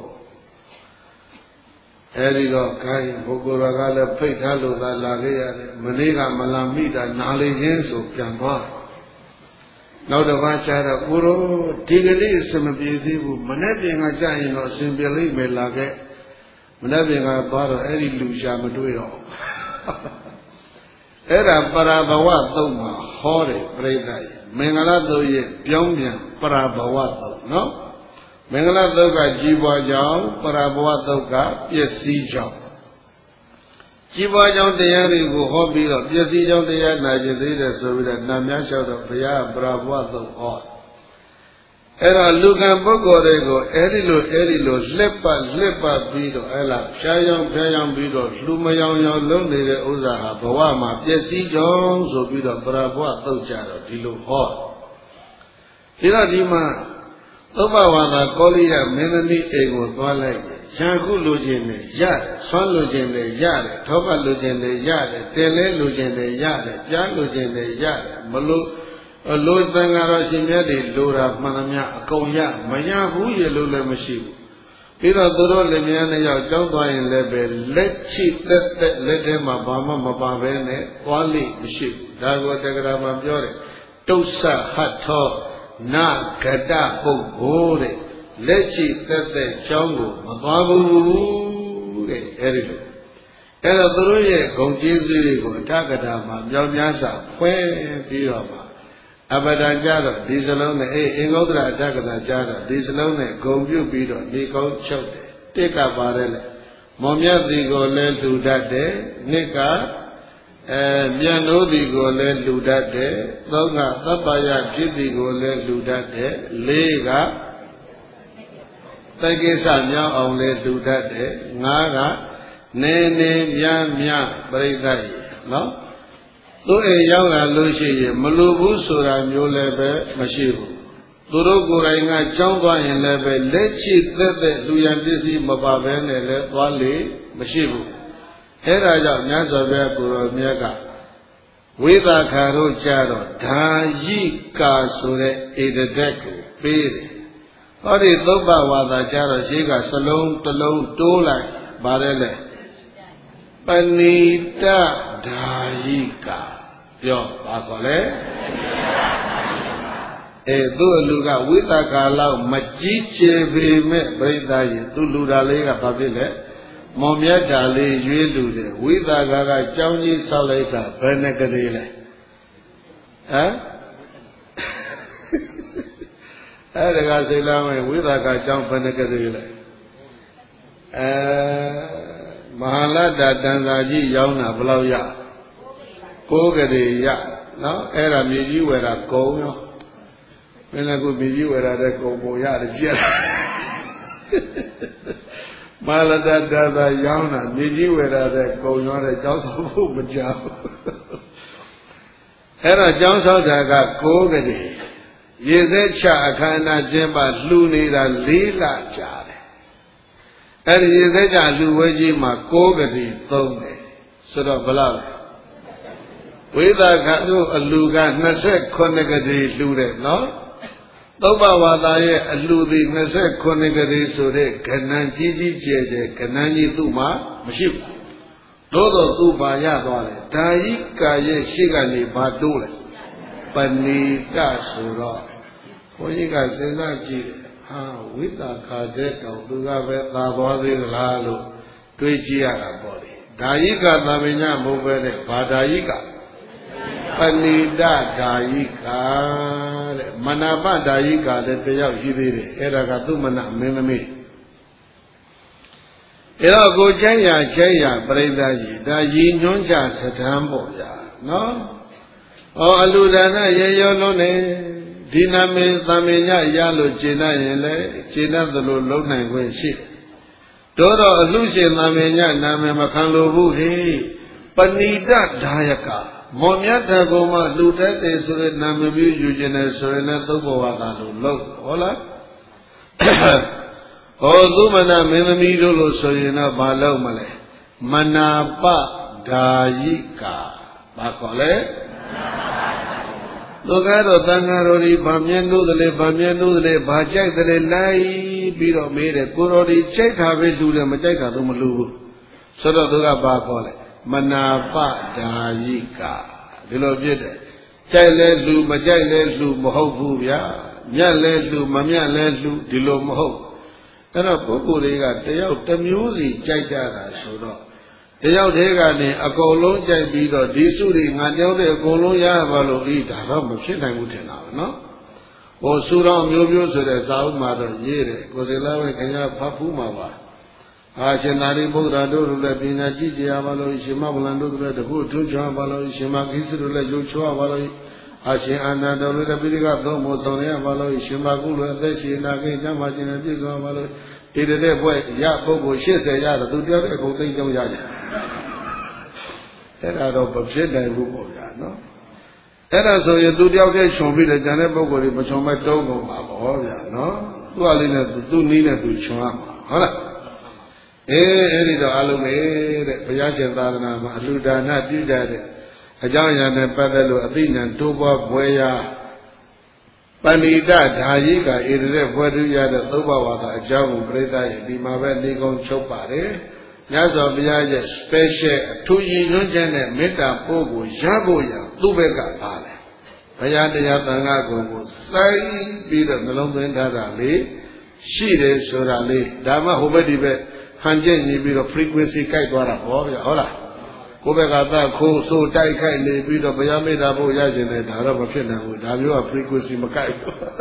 အဲဒီတော့ခိုင်းဘုကိုယ်တော်ကလည်းဖိတ်ထားလို့သာလာခဲ့ရတယ်မနေ့ကမလာမိတာနားလေချင်းဆိုပြန်သွားနောက်တစ်ပါးချတော့ကိုရောဒီကနေ့အစမပြေသေးဘူးမနေ့ပြင်ကကြာရင်တော့အစဉ်ပြေလိမ့်မယ်လာခဲ့မနေ့ပြင်ကသွားတော့အဲ့ဒီလူရှာမတွေ့တော့အဲ့ဒါပရာဘဝသုံးမှာဟောတယ်ပြိဿကြီးမင်္ဂလာသုတ်ရဲ့ပြောင်းပြန်ပရာဘဝသုံးနော်မင်္ဂလာသုတ်ကကြီးပွားကြောင်းပရာဘဝသုတ်ကပျက်စီးကြောင်းကြီးပွားကြောင်းတရားတွေကိုဟောပြီးတော့ပျက်စီးကြောင်းတရားနာကျင်သေးတယ်ဆိုပြီးတော့နာမများလျှောက်တော့ဘုရားပရာဘဝသုတ်ဟောအဲ့တော့လူကံပုဂ္ဂိုလ်တွေကိုအဲ့ဒီလိုလှက်ပတ်ပြီးတော့အဲ့လားဖျားယောင်းပြီးတော့လူမယောင်လုံးနေတဲ့ဥစ္စာဟာဘဝမှာပျက်စီးကြောင်းဆိုပြီးတော့ပရာဘဝသုတ်ကြတော့ဒီလိုဟောဒီတော့ဒီမှာသုဘဝါဒကောလိယမင်းသမီးအိမ်ကိုသွားလိုက်ရန်ခုလိုချင်တယ်ရတယ်ဆွမ်းလိုချင်တယ်ရတယ်ထောပတ်လိုချင်တယ်ရတယ်တင်လဲလိုချင်တယ်ရတယ်ကြားလိုချင်တယ်ရတယ်မလို့လိုသံဃာတော်ရှင်မြတ်တွေလိုတာမှန်သမျှအကုန်ရမရဘူးရလို့လည်းမရှိဘူးပြီးတော့သူတို့လည်းများနဲ့ရောက်ကြောင်းသွားရင်လည်းပဲလက်ချိသက်သက်လက်ထဲမှာဘာမှမပါဘဲနဲ့သွားလိမရှိဘူးဒါကိုတက္ကရာမှာပြောတယ်တုစ္ဆဟတ်ထောနာဂတပုဂ္ဂိုလ်တဲ့လက်ချိသက်သက်ကြောင်းကိုမသွားဘူးတဲ့အဲ့ဒီလိုအဲ့တော့သူတို့ရဲ့ဂုဏ်ကျေးဇူးတွေကိုအထကထာမှာပြောများစွာဖွင့်ပြီးတော့မှာအပဒံကြတော့ဒီစလုံးနဲ့အင်္ဂုတ္တရအထကထာကြတော့ဒီစလုံးနဲ့ဂုံပြုတ်ပြီးတော့ဒီကောင်းချုပ်တယ်တစ်ကပါတယ်လေမောင်မြတ်ဒီကိုလည်းလှူတတ်တယ်နှစ်ကမြန်လို့ဒီကိုလည်းလှူတတ်တယ်သုံးကသဗ္ဗယဖြစ်ဒီကိုလည်းလှူတတ်တယ်လေးကတကိစ္စမြောင်းအောင်လည်းလှူတတ်တယ်ငါးကနေနေမြမြပြိဿရေနော်သူ့အိမ်ရောက်လာလို့ရှိရင်မလိုဘူးဆိုတာမျိုးလည်းပဲမရှိဘူးသူတို့ကိုယ်တိုင်ကကြောင်းသွားရင်လည်းပဲလက်ချိသက်သက်လူရန်ပစ္စည်းမပါဘဲနဲ့လည်းသွားလေမရှိဘူးအဲ့ဒါကြောင့်မြတ်စွာဘုရားကိုရောမြတ်ကဝိသခါတို့ကြတော့ဓာယိကာဆိုတဲ့ဧတတက်ကိုပေးတယ်ဟောဒီသုဘဝါဒကြတော့ရှိကစလုံးတစ်လုံးတိုးလိုက်ပါတယ်လေပဏိတဓာယိကာပြောပါကောလေသူ့အလူကဝိသကာလောက်မကြီးကျယ်ပေမဲ့ပြိဿရေသူ့လူတာလေးကဘာဖြစ်လဲမောင်မြတ်တာလေးရွေးလူတယ်ဝိသကာကကြောင်းကြီးဆောက်လိုက်တာဘယ်နဲ့ကလေးလဲဟမ်အဲ့ဒါကစိတ်လားမယ်ဝိသကာကြောင်းဘယ်နဲ့ကလေးလဲမဟာလတ္တတန်စာကြီးရောင်းတာဘယ်လောက်ရ9ကလေးရနော်အဲ့ဒါမြေကြီးဝယ်တာကုံရောမင်းလည်းကိုမြေကြီးဝယ်တာတဲ့ကုံပေါ်ရတယ်ကြည့်ရမဟာလတ္တတန်စာရောင်းတာမြေကြီးဝယ်တာတဲ့ကုံရောတဲ့ကျောင်းဆောင်ဖို့မကြောက်အဲ့တော့ကျောင်းဆောင်တာက9ကလေးရေသက်ချအခမ်းအနားကျင်းပလှူနေတာ4လကြာတယ်အဲ့ဒီရေသက်ချလှူဝဲကြီးမှာ9ကလေးသုံးတယ်ဆိုတော့ဘယ်လောက်လဲဝိသခတို့အလူက29ကလေးလှူတယ်နော်သုဘဝါဒရဲ့အလူသည်29ကလေးဆိုတဲ့ကဏ္ဍကြီးကြီးကျယ်ကျယ်ကဏ္ဍကြီးသူ့မှာမရှိဘူးသို့တော့သူ့ပါရသွားတယ်ဓာယိကာရဲ့ရှေ့ကနေဘာတိုးလဲပဏိတဆိုတော့ဘုန်းကြီးကစဉ်းစားကြည့်ဟာဝိသခတဲ့တောင်သူကပဲသာသွားသေးသလားလို့တွေးကြည့်ရတာပေါ့လေဓာယိကာသမင်ညမဟုတ်ပဲနဲ့ဘာဓာယိကာပဏိတဓာယိကာတဲ့မနာပဓာယိကာလည်းတယောက်ရှိသေးတယ်အဲ့ဒါကသူမနာမင်းသမီးအဲ့တော့ကိုချမ်းရပြိဿကြီးဒါရည်ညွှန်းကြစထမ်းပေါ့ဗျာနော်အလူဒါနရေရောလုံးနေဒီနာမည်သမင်ညရလို့ကျင့်တတ်ရင်လည်းကျင့်တတ်သလိုလုံးနိုင်ခွင့်ရှိတယ်တို့တော့အလူရှင်သမင်ညနာမည်မခံလို့ဘူးဟေ့ပဏိတဓာယကမောမြတ်တကုံမှာလူတက်တယ်ဆိုတဲ့နာမည်မျိုးယူခြင်းနဲ့ဆိုရင်လည်းသုဘဝါဒလို့လို့ဟုတ်လားသူမနာမင်းသမီးတို့လို့ဆိုရင်တော့ဘာလို့မလဲမနာပဓာယိကာဘာခေါ်လဲသူကတော့သံဃာတော်ဒီဗာမျက်နှုတ်တလေဗာမျက်နှုတ်တလေဗာကြိုက်တလေလိုက်ပြီးတော့မေးတယ်ကိုတော်ဒီကြိုက်တာပဲလူတယ်မကြိုက်တာတော့မလူဘူးဆိုတော့သူကဘာခေါ်လဲမနာပဓာယိကာဒီလိုဖြစ်တယ်ကြိုက်လဲလူမကြိုက်လဲလူမဟုတ်ဘူးဗျာမြတ်လဲလူမမြတ်လဲလူဒီလိုမဟုတ်အဲ့တော့ပုဂ္ဂိုလ်တွေကတယောက်တစ်မျိုးစီကြိုက်ကြတာဆိုတော့တယောက်တည်းကနေအကုန်လုံးကြိုက်ပြီးတော့ဒီစုတွေငါတယောက်တည်းအကုန်လုံးရပါလို့ဤဒါတော့မဖြစ်နိုင်ဘူးထင်တာပဲနော်ဟိုစုတော်မျိုးမျိုးဆိုတဲ့စာအုပ်မှာတော့ရေးတယ်ကိုယ်စလာပဲခင်ဗျာဖတ်ဖူးမှာပါရှင်သာရိပုတ္တရာတို့လည်းပညာကြည့်ကြရပါလို့ရှင်မဗလန်တို့လည်းတခုထွန်းချွားပါလို့ရှင်မကိစ္စတို့လည်းရုပ်ချွားပါလို့ရှင်အာနန္ဒတို့လည်းပိဋကသုံးဖို့ဆောင်ရပါလို့ရှင်မကုလည်းအသက်ရှင်နာခင်ကျမ်းမာခြင်းနဲ့ပြည့်စုံပါလို့ဒီတဲ့ဘွဲ့ရပုဂ္ဂိုလ်80ရတော့သူတယောက်တည်းကုန်သိမ်းကြောင်းရတယ်အဲ့ဒါတော့မဖြစ်နိုင်ဘူးပေါ့ဗျာနော်အဲ့ဒါဆိုရင်သူတယောက်တည်းခြုံပြီးတယ်ကျန်တဲ့ပုဂ္ဂိုလ်တွေမခြုံမဲ့တုံးကုန်ပါပေါ့ဗျာနော်သူ့အလေးနဲ့သူ့နည်းနဲ့သူခြုံရမှာဟုတ်လားအဲ့ဒီတော့အလုံးပဲတဲ့ဘုရားရှင်သာသနာမှာအလှူဒါနပြုကြတဲ့အကြောင်းအရာနဲ့ပတ်သက်လို့အသိဉာဏ်တိုးပွားပွဲရပဏိတဓာယိကဧရတဲ့ဘွယ်သူရတဲ့သုဘဝါဒအကြောင်းကိုပြိဿရဲ့ဒီမှာပဲနေကုံချုပ်ပါတယ်မြတ်စွာဘုရားရဲ့ special အထူးရည်ညွှန်းချက်နဲ့မေတ္တာပို့ကိုရဖို့ရသူ့ဘက်ကပါလေဘုရားတရားသံဃာကုံကိုစိုက်ပြီးတော့နှလုံးသွင်းထားတာလေရှိတယ်ဆိုတာလေဒါမှဟိုဘက်ဒီဘက်ဟန်ကျက်ညီပြီးတော့ frequency ကိုက်သွားတာဟောဗျာဟုတ်လားကိုယ်ဘက်ကသခိုးဆိုတိုက်ခိုက်နေပြီးတော့ဘုရားမေတ္တာပို့ရခြင်းနဲ့ဒါတော့မဖြစ်နိုင်ဘူးဒါမျိုးက frequency မကိုက်ဘူးဟေး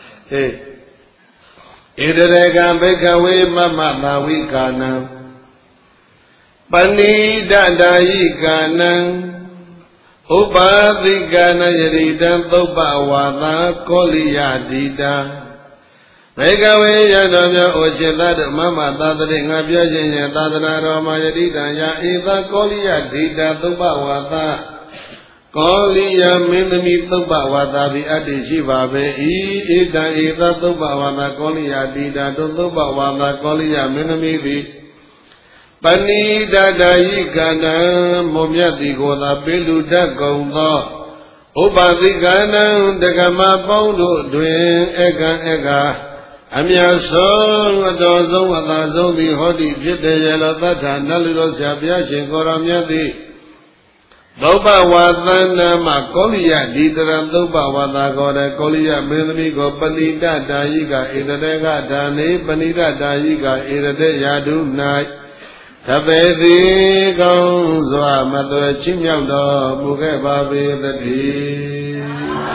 ဣတရေကံဘိကဝေမမသာဝိကာနံပဏိဒတာယိကာနံဥပါတိကာနယရိတံသုပ္ပဝါသာကောလိယတိတာဘေကဝေယတော်မြတ်ဩจิตတမမသာတရေငါပြောခြင်းရဲ့သာသနာတော်မှာယတိတံယာဧသကောလိယတိတာသုပ္ပဝါသာကောလိယမင်းသမီးသုပ္ပဝါသာသည်အတ္တိရှိပါပဲဤဧတံဧသသုပ္ပဝါသာကောလိယတိတာတုသုပ္ပဝါသာကောလိယမင်းသမီးသည်ပဏိဒတာယိကနံမုံမြတ်သည်ကိုသာပိလူတတ်ကုန်သောဥပသိကနံတက္ကမပေါင်းတို့တွင်ဧကံဧကအမြတ်ဆုံးအတော်ဆုံးအသာဆုံးသည်ဟောတိဖြစ်တယ်ရလောသတ္ထာနတ်လူတော်ဆရာဘုရားရှင်ကိုရောမြတ်သည်သုပ္ပဝါသနာမကောလိယဒီတရံသုပ္ပဝါသာကောတဲ့ကောလိယမင်းသမီးကိုပဏိတတာယိကဧတရေကဒါနေပဏိတတာယိကဧရတဲ့ယာတု၌သဘေတိကောင်းစွာမသွေချီးမြှောက်တော်မူခဲ့ပါပေသတည်း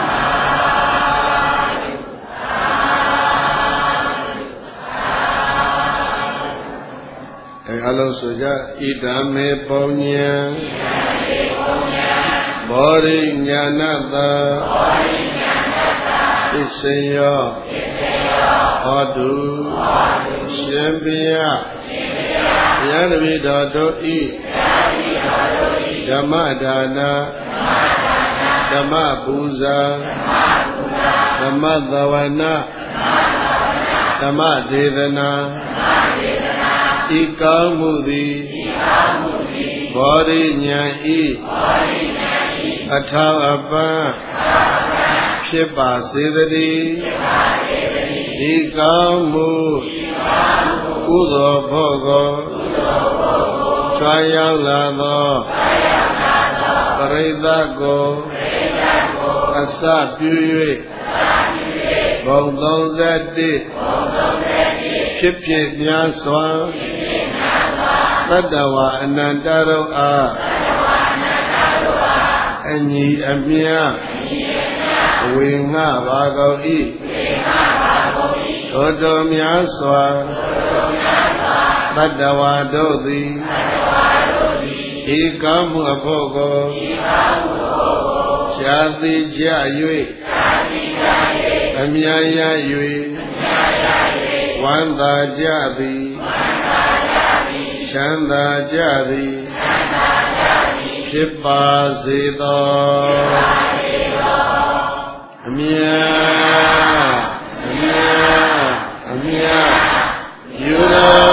အလုံးဆိုကြဣဒံမေပုံညံဘောရိညာဏတပစ္စယောဟောတုရှင်ဘုရားဘုရားတပည့်တော်တို့ဤဓမ္မဒါနဓမ္မပူဇာဓမ္မသဝနာဓမ္မဒေသနာဤကောင်းမှုသည်ဘောရိညာဤအထောက်အပံ့ဖြစ်ပါစေတည်းဤကောင်းမှုကုသိုလ်ဖို့ကိုချွာရောက်လာသောပရိသတ်ကိုအစပြု၍ဘုံ31ဖြစ်ဖြစ်များစွာသတ္တဝါအနန္တတို့အားအညီအမျှဝေငှပါကုန်၏ထိုတော်များစွာသတ္တဝါတို့သည်ဤကောင်းမှုအဖို့ကိုရှားသိကြ၍အမြတ်ရ၍ဝမ်းသာကြသည်ချမ်းသာကြသည်ဖြစ်ပါစေသောအမြတ်ယူတော်